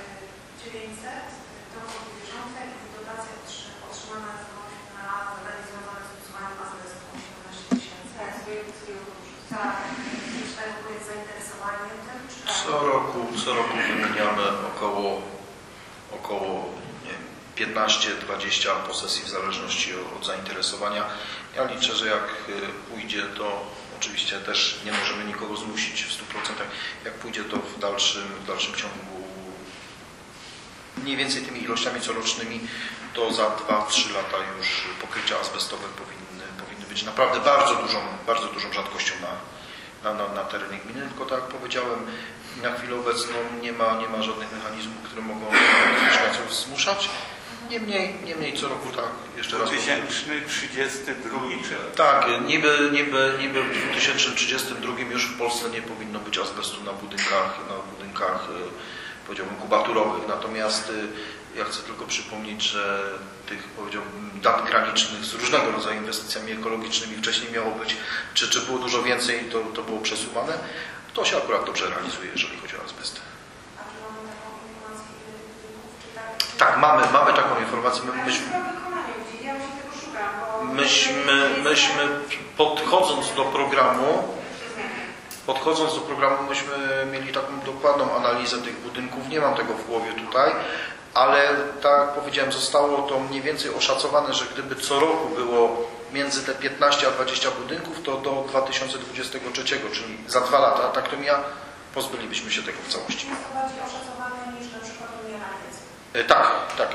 dziewięćset dochody bieżące i dotacja otrzymana na zadanie związane z usuwaniem azbestu siedemnaście tysięcy. Tak, z wojewódzkiego funduszu. Tak, czy tak jest zainteresowanie tym, czy tak? Co roku, co roku wymieniamy około, około nie wiem, piętnaście dwadzieścia posesji w zależności od zainteresowania. Ja liczę, że jak pójdzie to, oczywiście też nie możemy nikogo zmusić w stu procentach, jak pójdzie to w dalszym, w dalszym ciągu mniej więcej tymi ilościami corocznymi, to za dwa trzy lata już pokrycia azbestowe powinny, powinny być naprawdę bardzo dużą, bardzo dużą rzadkością na, na, na, na terenie gminy, tylko tak jak powiedziałem, na chwilę obecną nie ma, nie ma żadnych mechanizmów, które mogą mieszkańców zmuszać. Niemniej, niemniej co roku tak, jeszcze raz. dwa tysiące trzydziesty drugi czy? Tak, niby, niby, niby w dwa tysiące trzydziestym drugim już w Polsce nie powinno być azbestu na budynkach, na budynkach powiedziałbym kubaturowych. Natomiast ja chcę tylko przypomnieć, że tych powiedziałbym dat granicznych z różnego rodzaju inwestycjami ekologicznymi wcześniej miało być, czy, czy było dużo więcej, to, to było przesuwane. To się akurat dobrze realizuje, jeżeli chodzi o azbest. A czy mamy taką informację, ile budynków, czy tak? Tak, mamy, mamy taką informację. My, myśmy, Ja się tego szukam, bo... myśmy, myśmy podchodząc do programu, podchodząc do programu, myśmy mieli taką dokładną analizę tych budynków. Nie mam tego w głowie tutaj, ale tak jak powiedziałem, zostało to mniej więcej oszacowane, że gdyby co roku było między te piętnaście a dwadzieścia budynków, to do dwa tysiące dwudziestego trzeciego, czyli za dwa lata, tak to mija, pozbylibyśmy się tego w całości. Jest to bardziej oszacowane niż na przykład Unia Radziecka. E, tak, tak.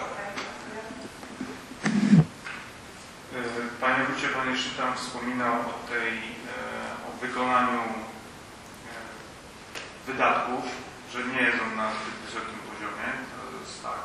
Panie Wójcie, Pan jeszcze tam wspominał o tej, o wykonaniu wydatków, że nie jest on na zbyt wysokim poziomie. To jest tak.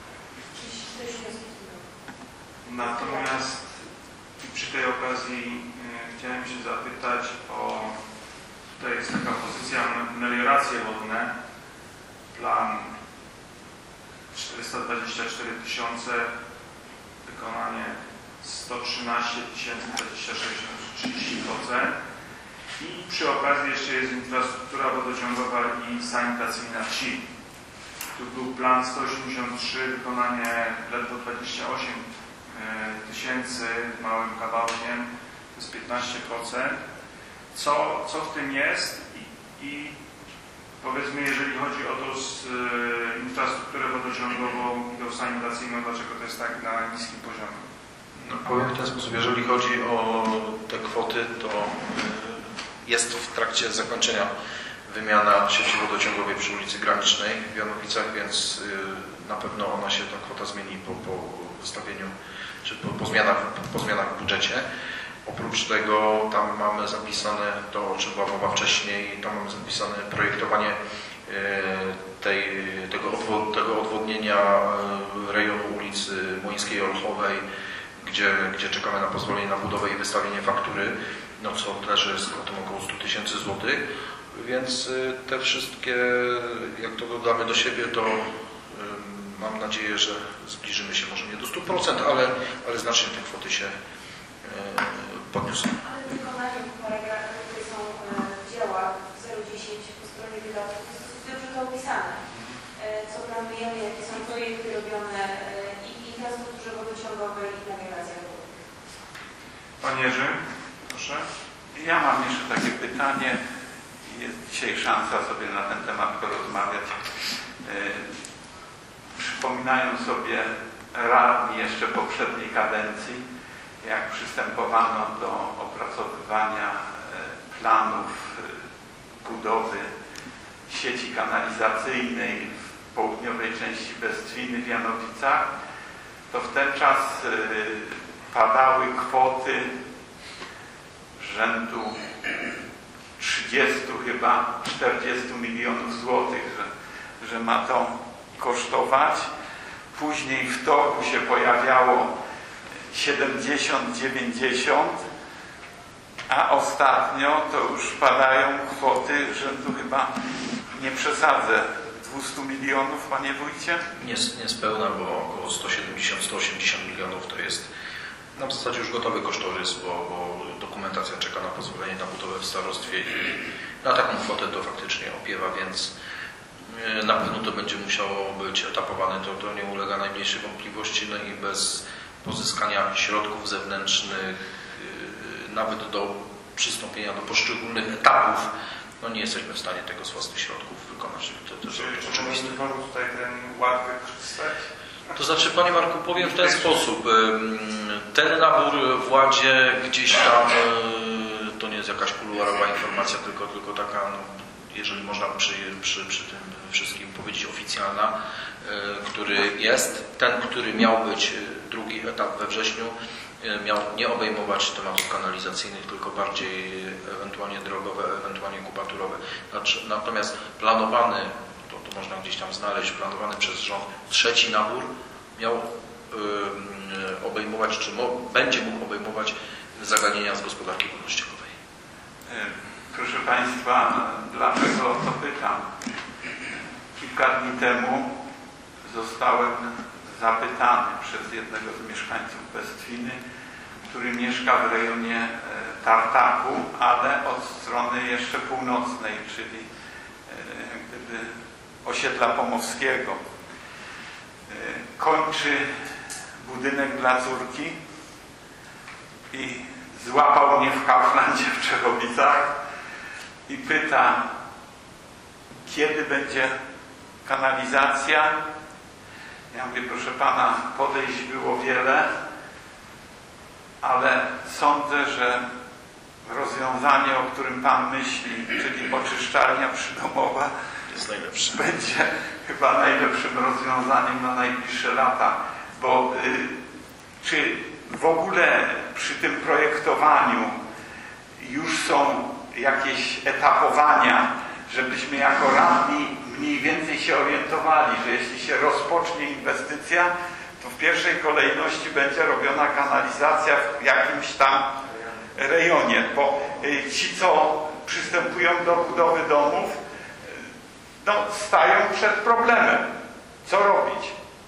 Natomiast przy tej okazji chciałem się zapytać o, tutaj jest taka pozycja melioracje wodne, plan czterysta dwadzieścia cztery tysiące, wykonanie sto trzynaście tysięcy dwadzieścia sześć, trzydzieści procent. I przy okazji jeszcze jest infrastruktura wodociągowa i sanitacyjna wsi. Tu był plan sto osiemdziesiąt trzy, wykonanie ledwo dwadzieścia osiem tysięcy małym kawałkiem, to jest piętnaście procent. Co, co w tym jest i, i powiedzmy, jeżeli chodzi o to z, y, infrastrukturę wodociągową i tą sanitacyjną, dlaczego to jest tak na niskim poziomie? No, powiem w ten sposób, jeżeli chodzi o te kwoty, to jest w trakcie zakończenia wymiana sieci wodociągowej przy ulicy Granicznej w Janowicach, więc na pewno ona się, ta kwota zmieni po, po wystawieniu, czy po, po, zmianach, po zmianach w budżecie. Oprócz tego tam mamy zapisane to, o czym była mowa wcześniej, tam mamy zapisane projektowanie tej, tego, odwod, tego odwodnienia rejonu ulicy Młyńskiej Olchowej, gdzie, gdzie czekamy na pozwolenie na budowę i wystawienie faktury, no co też jest kwotą około stu tysięcy złotych, więc te wszystkie, jak to dodamy do siebie, to mam nadzieję, że zbliżymy się może nie do stu procent, ale, ale znacznie te kwoty się podniosą. Ale w wykonaniu paragrafu, które są w działach zero dziesięć po stronie wydatków, jest dosyć dobrze to opisane. Co planujemy, jakie są projekty robione i w infrastrukturze wodociągowej i nawigacja wody. Panie Jerzy, proszę. Ja mam jeszcze takie pytanie. Jest dzisiaj szansa sobie na ten temat porozmawiać. Przypominają sobie radni jeszcze poprzedniej kadencji, jak przystępowano do opracowywania planów budowy sieci kanalizacyjnej w południowej części Bestwiny w Janowicach, to w ten czas padały kwoty rzędu trzydziestu chyba czterdziestu milionów złotych, że, że ma to kosztować. Później w toku się pojawiało siedemdziesiąt dziewięćdziesiąt, a ostatnio to już padają kwoty rzędu chyba, nie przesadzę, dwieście milionów, panie wójcie? Nie, niespełna, bo około sto siedemdziesiąt do stu osiemdziesięciu milionów to jest na w zasadzie już gotowy kosztorys, bo, bo dokumentacja czeka na pozwolenie na budowę w starostwie i na taką kwotę to faktycznie opiewa, więc Na pewno to będzie musiało być etapowane, to, to nie ulega najmniejszej wątpliwości, no i bez pozyskania środków zewnętrznych, nawet do przystąpienia do poszczególnych etapów, no nie jesteśmy w stanie tego z własnych środków wykonać. To, to, to, to Czy oczywiste. możemy tutaj ten ład wykorzystać? To znaczy, Panie Marku, powiem w ten sposób. Ten nabór w Ładzie gdzieś tam, to nie jest jakaś kuluarowa informacja, tylko, tylko taka, no, jeżeli można przy, przy, przy tym wszystkim powiedzieć oficjalna, który jest. Ten, który miał być drugi etap we wrześniu, miał nie obejmować tematów kanalizacyjnych, tylko bardziej ewentualnie drogowe, ewentualnie kubaturowe. Natomiast planowany, to, to można gdzieś tam znaleźć, planowany przez rząd trzeci nabór miał y, y, obejmować, czy mo, będzie mógł obejmować zagadnienia z gospodarki wolnościowej. Proszę Państwa, dlaczego o to pytam? Kilka dni temu zostałem zapytany przez jednego z mieszkańców Bestwiny, który mieszka w rejonie Tartaku, ale od strony jeszcze północnej, czyli jak gdyby osiedla Pomowskiego. Kończy budynek dla córki i złapał mnie w Kauflandzie w Czechowicach i pyta, kiedy będzie kanalizacja. Ja mówię, proszę Pana, podejść było wiele, ale sądzę, że rozwiązanie, o którym Pan myśli, czyli oczyszczalnia przydomowa, jest najlepsze. Będzie chyba najlepszym rozwiązaniem na najbliższe lata, bo y, czy w ogóle przy tym projektowaniu już są jakieś etapowania, żebyśmy jako radni mniej więcej się orientowali, że jeśli się rozpocznie inwestycja, to w pierwszej kolejności będzie robiona kanalizacja w jakimś tam rejonie, bo ci, co przystępują do budowy domów, no, stają przed problemem. Co robić?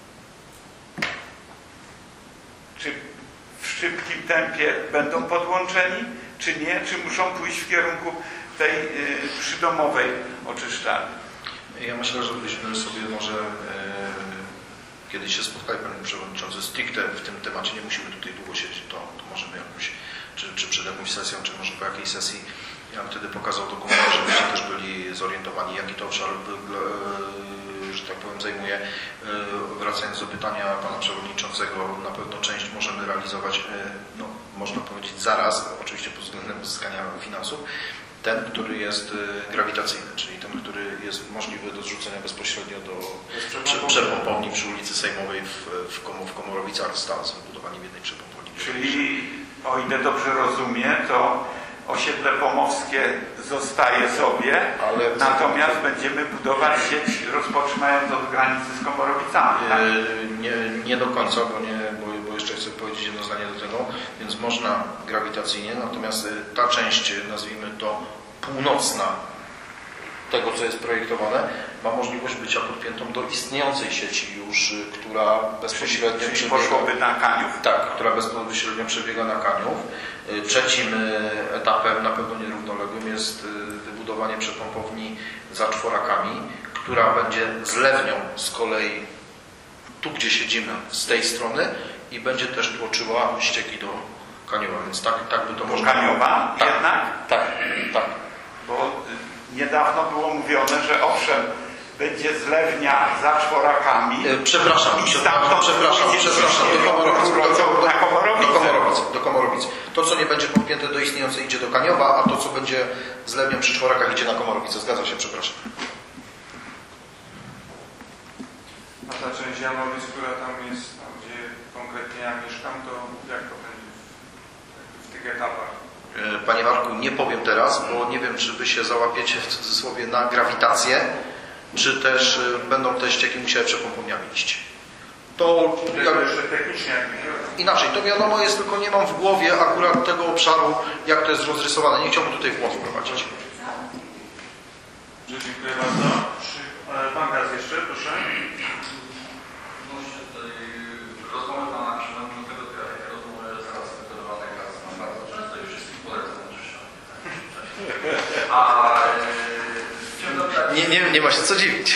Czy w szybkim tempie będą podłączeni, czy nie? Czy muszą pójść w kierunku tej y, przydomowej oczyszczalni? Ja myślę, że byśmy sobie może e, kiedyś się spotkali, Panie Przewodniczący, stricte w tym temacie, nie musimy tutaj długo siedzieć, to, to możemy jakąś, czy, czy przed jakąś sesją, czy może po jakiejś sesji, ja bym wtedy pokazał dokument, żebyście też byli zorientowani, jaki to obszar, e, że tak powiem, zajmuje. E, wracając do pytania Pana Przewodniczącego, na pewno część możemy realizować, e, no, można powiedzieć zaraz, oczywiście pod względem uzyskania finansów. Ten, który jest grawitacyjny, czyli ten, który jest możliwy do zrzucenia bezpośrednio do przepompowni przy ulicy Sejmowej w, w, Komo, w Komorowicach, stale z wybudowaniem jednej przepompowni. Czyli, o ile dobrze rozumiem, to osiedle pomowskie zostaje sobie, ale natomiast będziemy budować sieć rozpoczynając od granicy z Komorowicami. Tak? Nie, nie do końca, bo, nie, bo, bo jeszcze chcę powiedzieć jedno zdanie do tego, więc można grawitacyjnie, natomiast ta część, nazwijmy to północna tego, co jest projektowane, ma możliwość bycia podpiętą do istniejącej sieci już, która bezpośrednio czyli, czyli przebiega, poszłoby na Kaniów. Tak, która bezpośrednio przebiega na Kaniów. Trzecim etapem, na pewno nierównoległym, jest wybudowanie przepompowni za czworakami, która będzie zlewnią z kolei tu, gdzie siedzimy, z tej strony i będzie też tłoczyła ścieki do Kaniowa, więc tak, tak by to można... Kaniowa tak, jednak? Tak, tak. Bo niedawno było mówione, że owszem, będzie zlewnia za czworakami. E, przepraszam, przepraszam, przepraszam, przepraszam, do Komorowic, do, do, na Komorowice. do, Komorowic, do Komorowic. To, co nie będzie podpięte do istniejącej, idzie do Kaniowa, a to, co będzie zlewnią przy czworakach, idzie na Komorowice. Zgadza się, przepraszam. A ta część Janowic, która tam jest, tam gdzie konkretnie ja mieszkam, to jak to będzie w, w tych etapach? Panie Marku, nie powiem teraz, bo nie wiem, czy Wy się załapiecie w cudzysłowie na grawitację, czy też będą te ścieki musiały przepompowniami iść. To jak... jeszcze technicznie inaczej, to wiadomo jest, tylko nie mam w głowie akurat tego obszaru, jak to jest rozrysowane. Nie chciałbym tutaj w błąd wprowadzić. Dziękuję bardzo. Pan Gaz jeszcze, proszę. Odnośnie tej rozmowy Pana Przewodniczącego, to ja takie rozmowy zaraz wykodowane gaz mam bardzo często i wszystkich polecam oczywiście. A chciałem zapytać, Nie, nie, nie ma się co dziwić.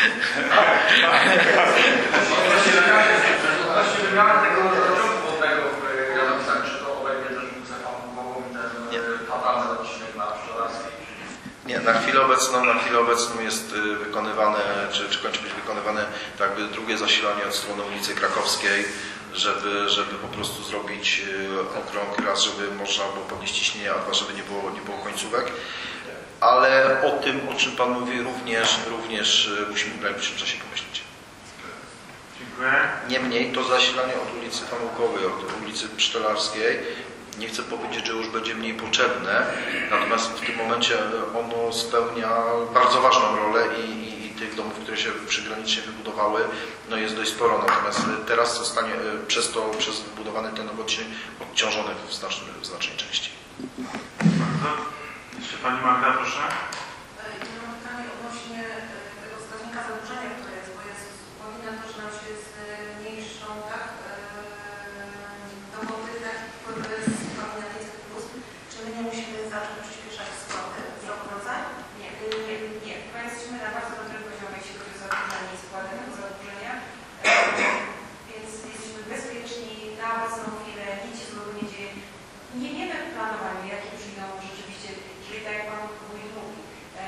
Właśnie wymiana tego rynku wodnego w Gradowicach, czy to obejmie też Józefową i ten fatalny odcinek na Pszczelarskiej? Nie, na chwilę obecną, na chwilę obecną jest wykonywane, czy, czy kończy być wykonywane tak jakby drugie zasilanie od strony ulicy Krakowskiej, żeby, żeby po prostu zrobić okrąg raz, żeby można było podnieść ciśnienie, a dwa, żeby nie było, nie było końcówek. Ale o tym, o czym Pan mówi, również, również musimy w najbliższym czasie pomyśleć. Dziękuję. Niemniej to zasilanie od ulicy Pamułkowej, od ulicy Pszczelarskiej, nie chcę powiedzieć, że już będzie mniej potrzebne, natomiast w tym momencie ono spełnia bardzo ważną rolę i, i, i tych domów, które się przygranicznie wybudowały, no jest dość sporo, natomiast teraz zostanie przez to, przez wybudowany ten odcinek odciążony w znacznej, w znacznej części. Bardzo. Jeszcze Pani Magda, proszę. Ja mam pytanie odnośnie tego wskaźnika zadłużenia, które jest, bo jest powinno to, że nam się zmniejszą tak, dochody, tak, z powinna pięćset plus. Czy my nie musimy zacząć przyspieszać spłaty z roku na rok? Nie, nie, nie. Chyba jesteśmy na bardzo dobrym poziomie, jeśli chodzi o zadłużenie i spłatę zadłużenia. Więc jesteśmy bezpieczni na obecną chwilę, nic się złego nie dzieje. Nie wiemy w planowaniu, jakie przyjdą rzeczywiście, czyli tak jak Pan Wójt mówi,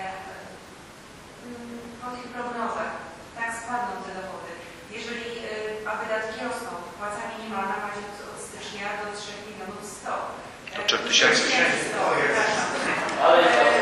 po tych prognozach tak spadną te dochody. Jeżeli a wydatki rosną, płaca minimalna ma się od stycznia do trzech milionów sto. Do trzech tysięcy. Ale,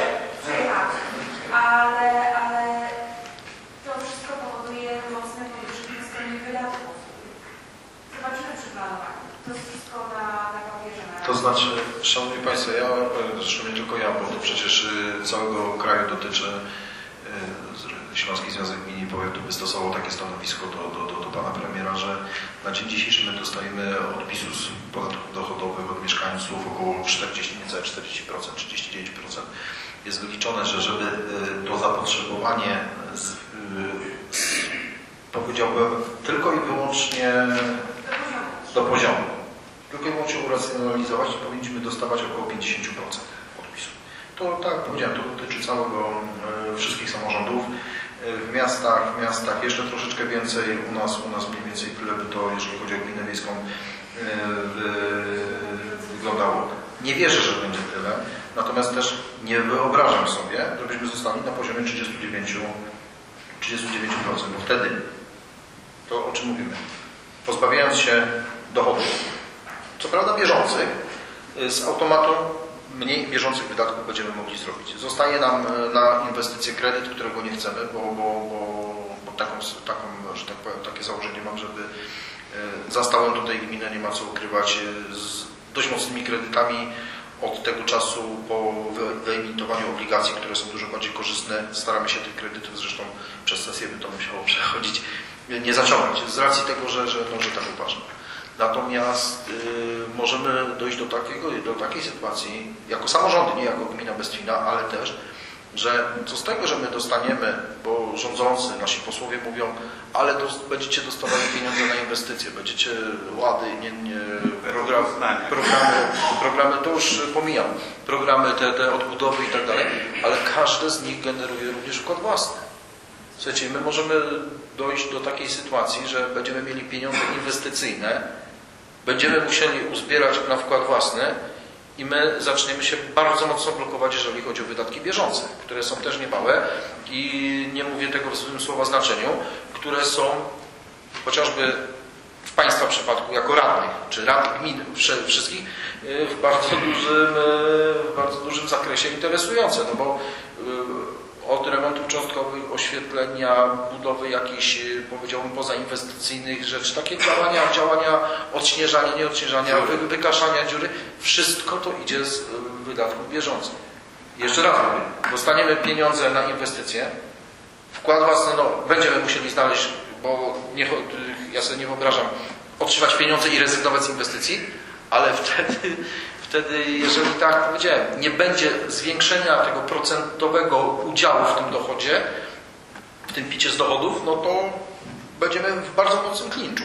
ale, ale to wszystko powoduje mocne podwyżki w stronie wydatków. Zobaczymy przy planowaniu. To jest wszystko na, na papierze. Na To znaczy, Szanowni Państwo, ja, zresztą nie tylko ja, bo to przecież całego kraju dotyczy, Śląski Związek Gmin i Powiatu wystosował takie stanowisko do, do, do, do Pana Premiera, że na dzień dzisiejszy my dostajemy odpisu z podatków dochodowych od mieszkańców około czterdzieści, niecałe czterdzieści procent, trzydzieści dziewięć procent. Jest wyliczone, że żeby to zapotrzebowanie z, z, powiedziałbym tylko i wyłącznie do poziomu, tylko i wyłącznie uracjonalizować, powinniśmy dostawać około pięćdziesiąt procent odpisu. To tak jak powiedziałem, to dotyczy całego, e, wszystkich samorządów. W miastach, w miastach jeszcze troszeczkę więcej, u nas, u nas mniej więcej tyle by to, jeżeli chodzi o gminę wiejską, e, wyglądało. Nie wierzę, że będzie tyle, natomiast też nie wyobrażam sobie, żebyśmy zostali na poziomie trzydzieści dziewięć procent, bo wtedy, to o czym mówimy, pozbawiając się dochodów, co prawda bieżących, z automatu mniej bieżących wydatków będziemy mogli zrobić. Zostaje nam na inwestycje kredyt, którego nie chcemy, bo, bo, bo, bo taką, taką, że tak powiem, takie założenie mam, żeby za stałą tutaj gminę nie ma co ukrywać z dość mocnymi kredytami. Od tego czasu po wyemitowaniu obligacji, które są dużo bardziej korzystne, staramy się tych kredytów, zresztą przez sesję by to musiało przechodzić, nie zaciągać, z racji tego, że, że, no, że tak uważam. Natomiast y, możemy dojść do, takiego, do takiej sytuacji, jako samorządy, nie jako gmina Bestwina, ale też, że co z tego, że my dostaniemy, bo rządzący, nasi posłowie mówią, ale dos, będziecie dostawali pieniądze na inwestycje, będziecie łady, nie, nie, program, programy, programy, to już pomijam, programy te, te odbudowy i tak dalej, ale każde z nich generuje również wkład własny. Słuchajcie, my możemy dojść do takiej sytuacji, że będziemy mieli pieniądze inwestycyjne, będziemy musieli uzbierać na wkład własny i my zaczniemy się bardzo mocno blokować, jeżeli chodzi o wydatki bieżące, które są też niemałe i nie mówię tego w złym słowa znaczeniu, które są chociażby w Państwa przypadku jako radnych, czy rad gmin wszystkich w bardzo dużym, w bardzo dużym zakresie interesujące, no bo od remontów cząstkowych, oświetlenia, budowy jakichś, powiedziałbym, pozainwestycyjnych rzeczy, takie działania, działania odśnieżania, nieodśnieżania, wy, wykaszania dziury, wszystko to idzie z wydatków bieżących. Jeszcze raz mówię, dostaniemy pieniądze na inwestycje, wkład własny, no, będziemy musieli znaleźć, bo nie, ja sobie nie wyobrażam otrzymać pieniądze i rezygnować z inwestycji, ale wtedy, wtedy, jeżeli tak jak powiedziałem, nie będzie zwiększenia tego procentowego udziału w tym dochodzie, w tym picie z dochodów, no to będziemy w bardzo mocnym klinczu.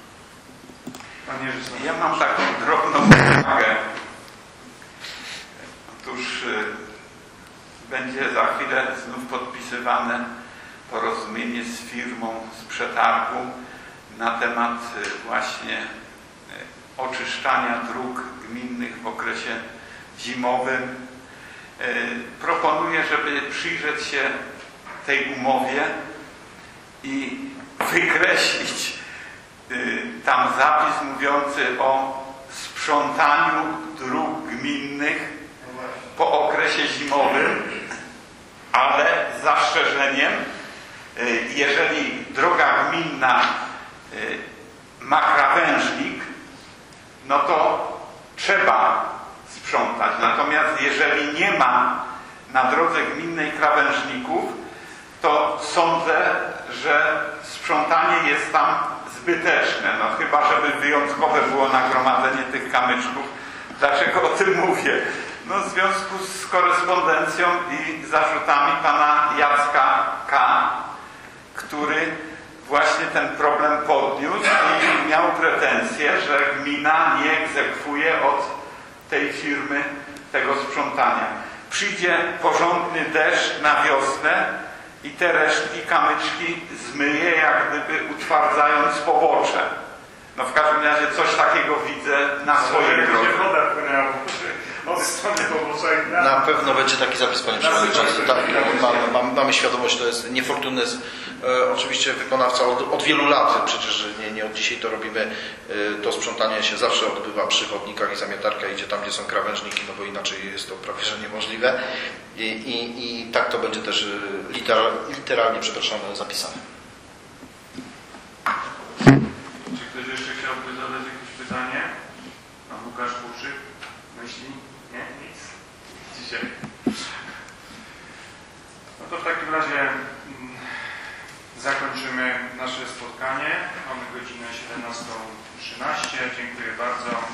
Panie Jerzy, ja mam taką drobną uwagę. Otóż będzie za chwilę znów podpisywane porozumienie z firmą z przetargu na temat właśnie oczyszczania dróg gminnych w okresie zimowym. Proponuję, żeby przyjrzeć się tej umowie i wykreślić tam zapis mówiący o sprzątaniu dróg gminnych po okresie zimowym, ale z zastrzeżeniem, jeżeli droga gminna ma krawężnik, no to trzeba sprzątać. Natomiast jeżeli nie ma na drodze gminnej krawężników, to sądzę, że sprzątanie jest tam zbyteczne. No chyba, żeby wyjątkowe było nagromadzenie tych kamyczków. Dlaczego o tym mówię? No w związku z korespondencją i zarzutami pana Jacka K., który właśnie ten problem podniósł i miał pretensje, że gmina nie egzekwuje od tej firmy tego sprzątania. Przyjdzie porządny deszcz na wiosnę i te resztki, kamyczki zmyje, jak gdyby utwardzając pobocze. No w każdym razie coś takiego widzę na swojej drodze. Woda płynęła od strony pobocza i na... Na pewno będzie taki zapis, panie przewodniczący. Tak, mamy, mamy, mamy świadomość, to jest niefortunne. E, oczywiście wykonawca od, od wielu lat, przecież nie, nie od dzisiaj to robimy, e, to sprzątanie się zawsze odbywa przy chodnikach i zamietarka idzie tam, gdzie są krawężniki, no bo inaczej jest to prawie że niemożliwe. I, i, i tak to będzie też liter, literalnie, przepraszam, zapisane. Czy ktoś jeszcze chciałby zadać jakieś pytanie? Pan Łukasz Puczyk? Myśli? Nie? Nic. Dzisiaj. No to w takim razie mm, zakończymy nasze spotkanie. Mamy godzinę siedemnastą trzynaście. Dziękuję bardzo.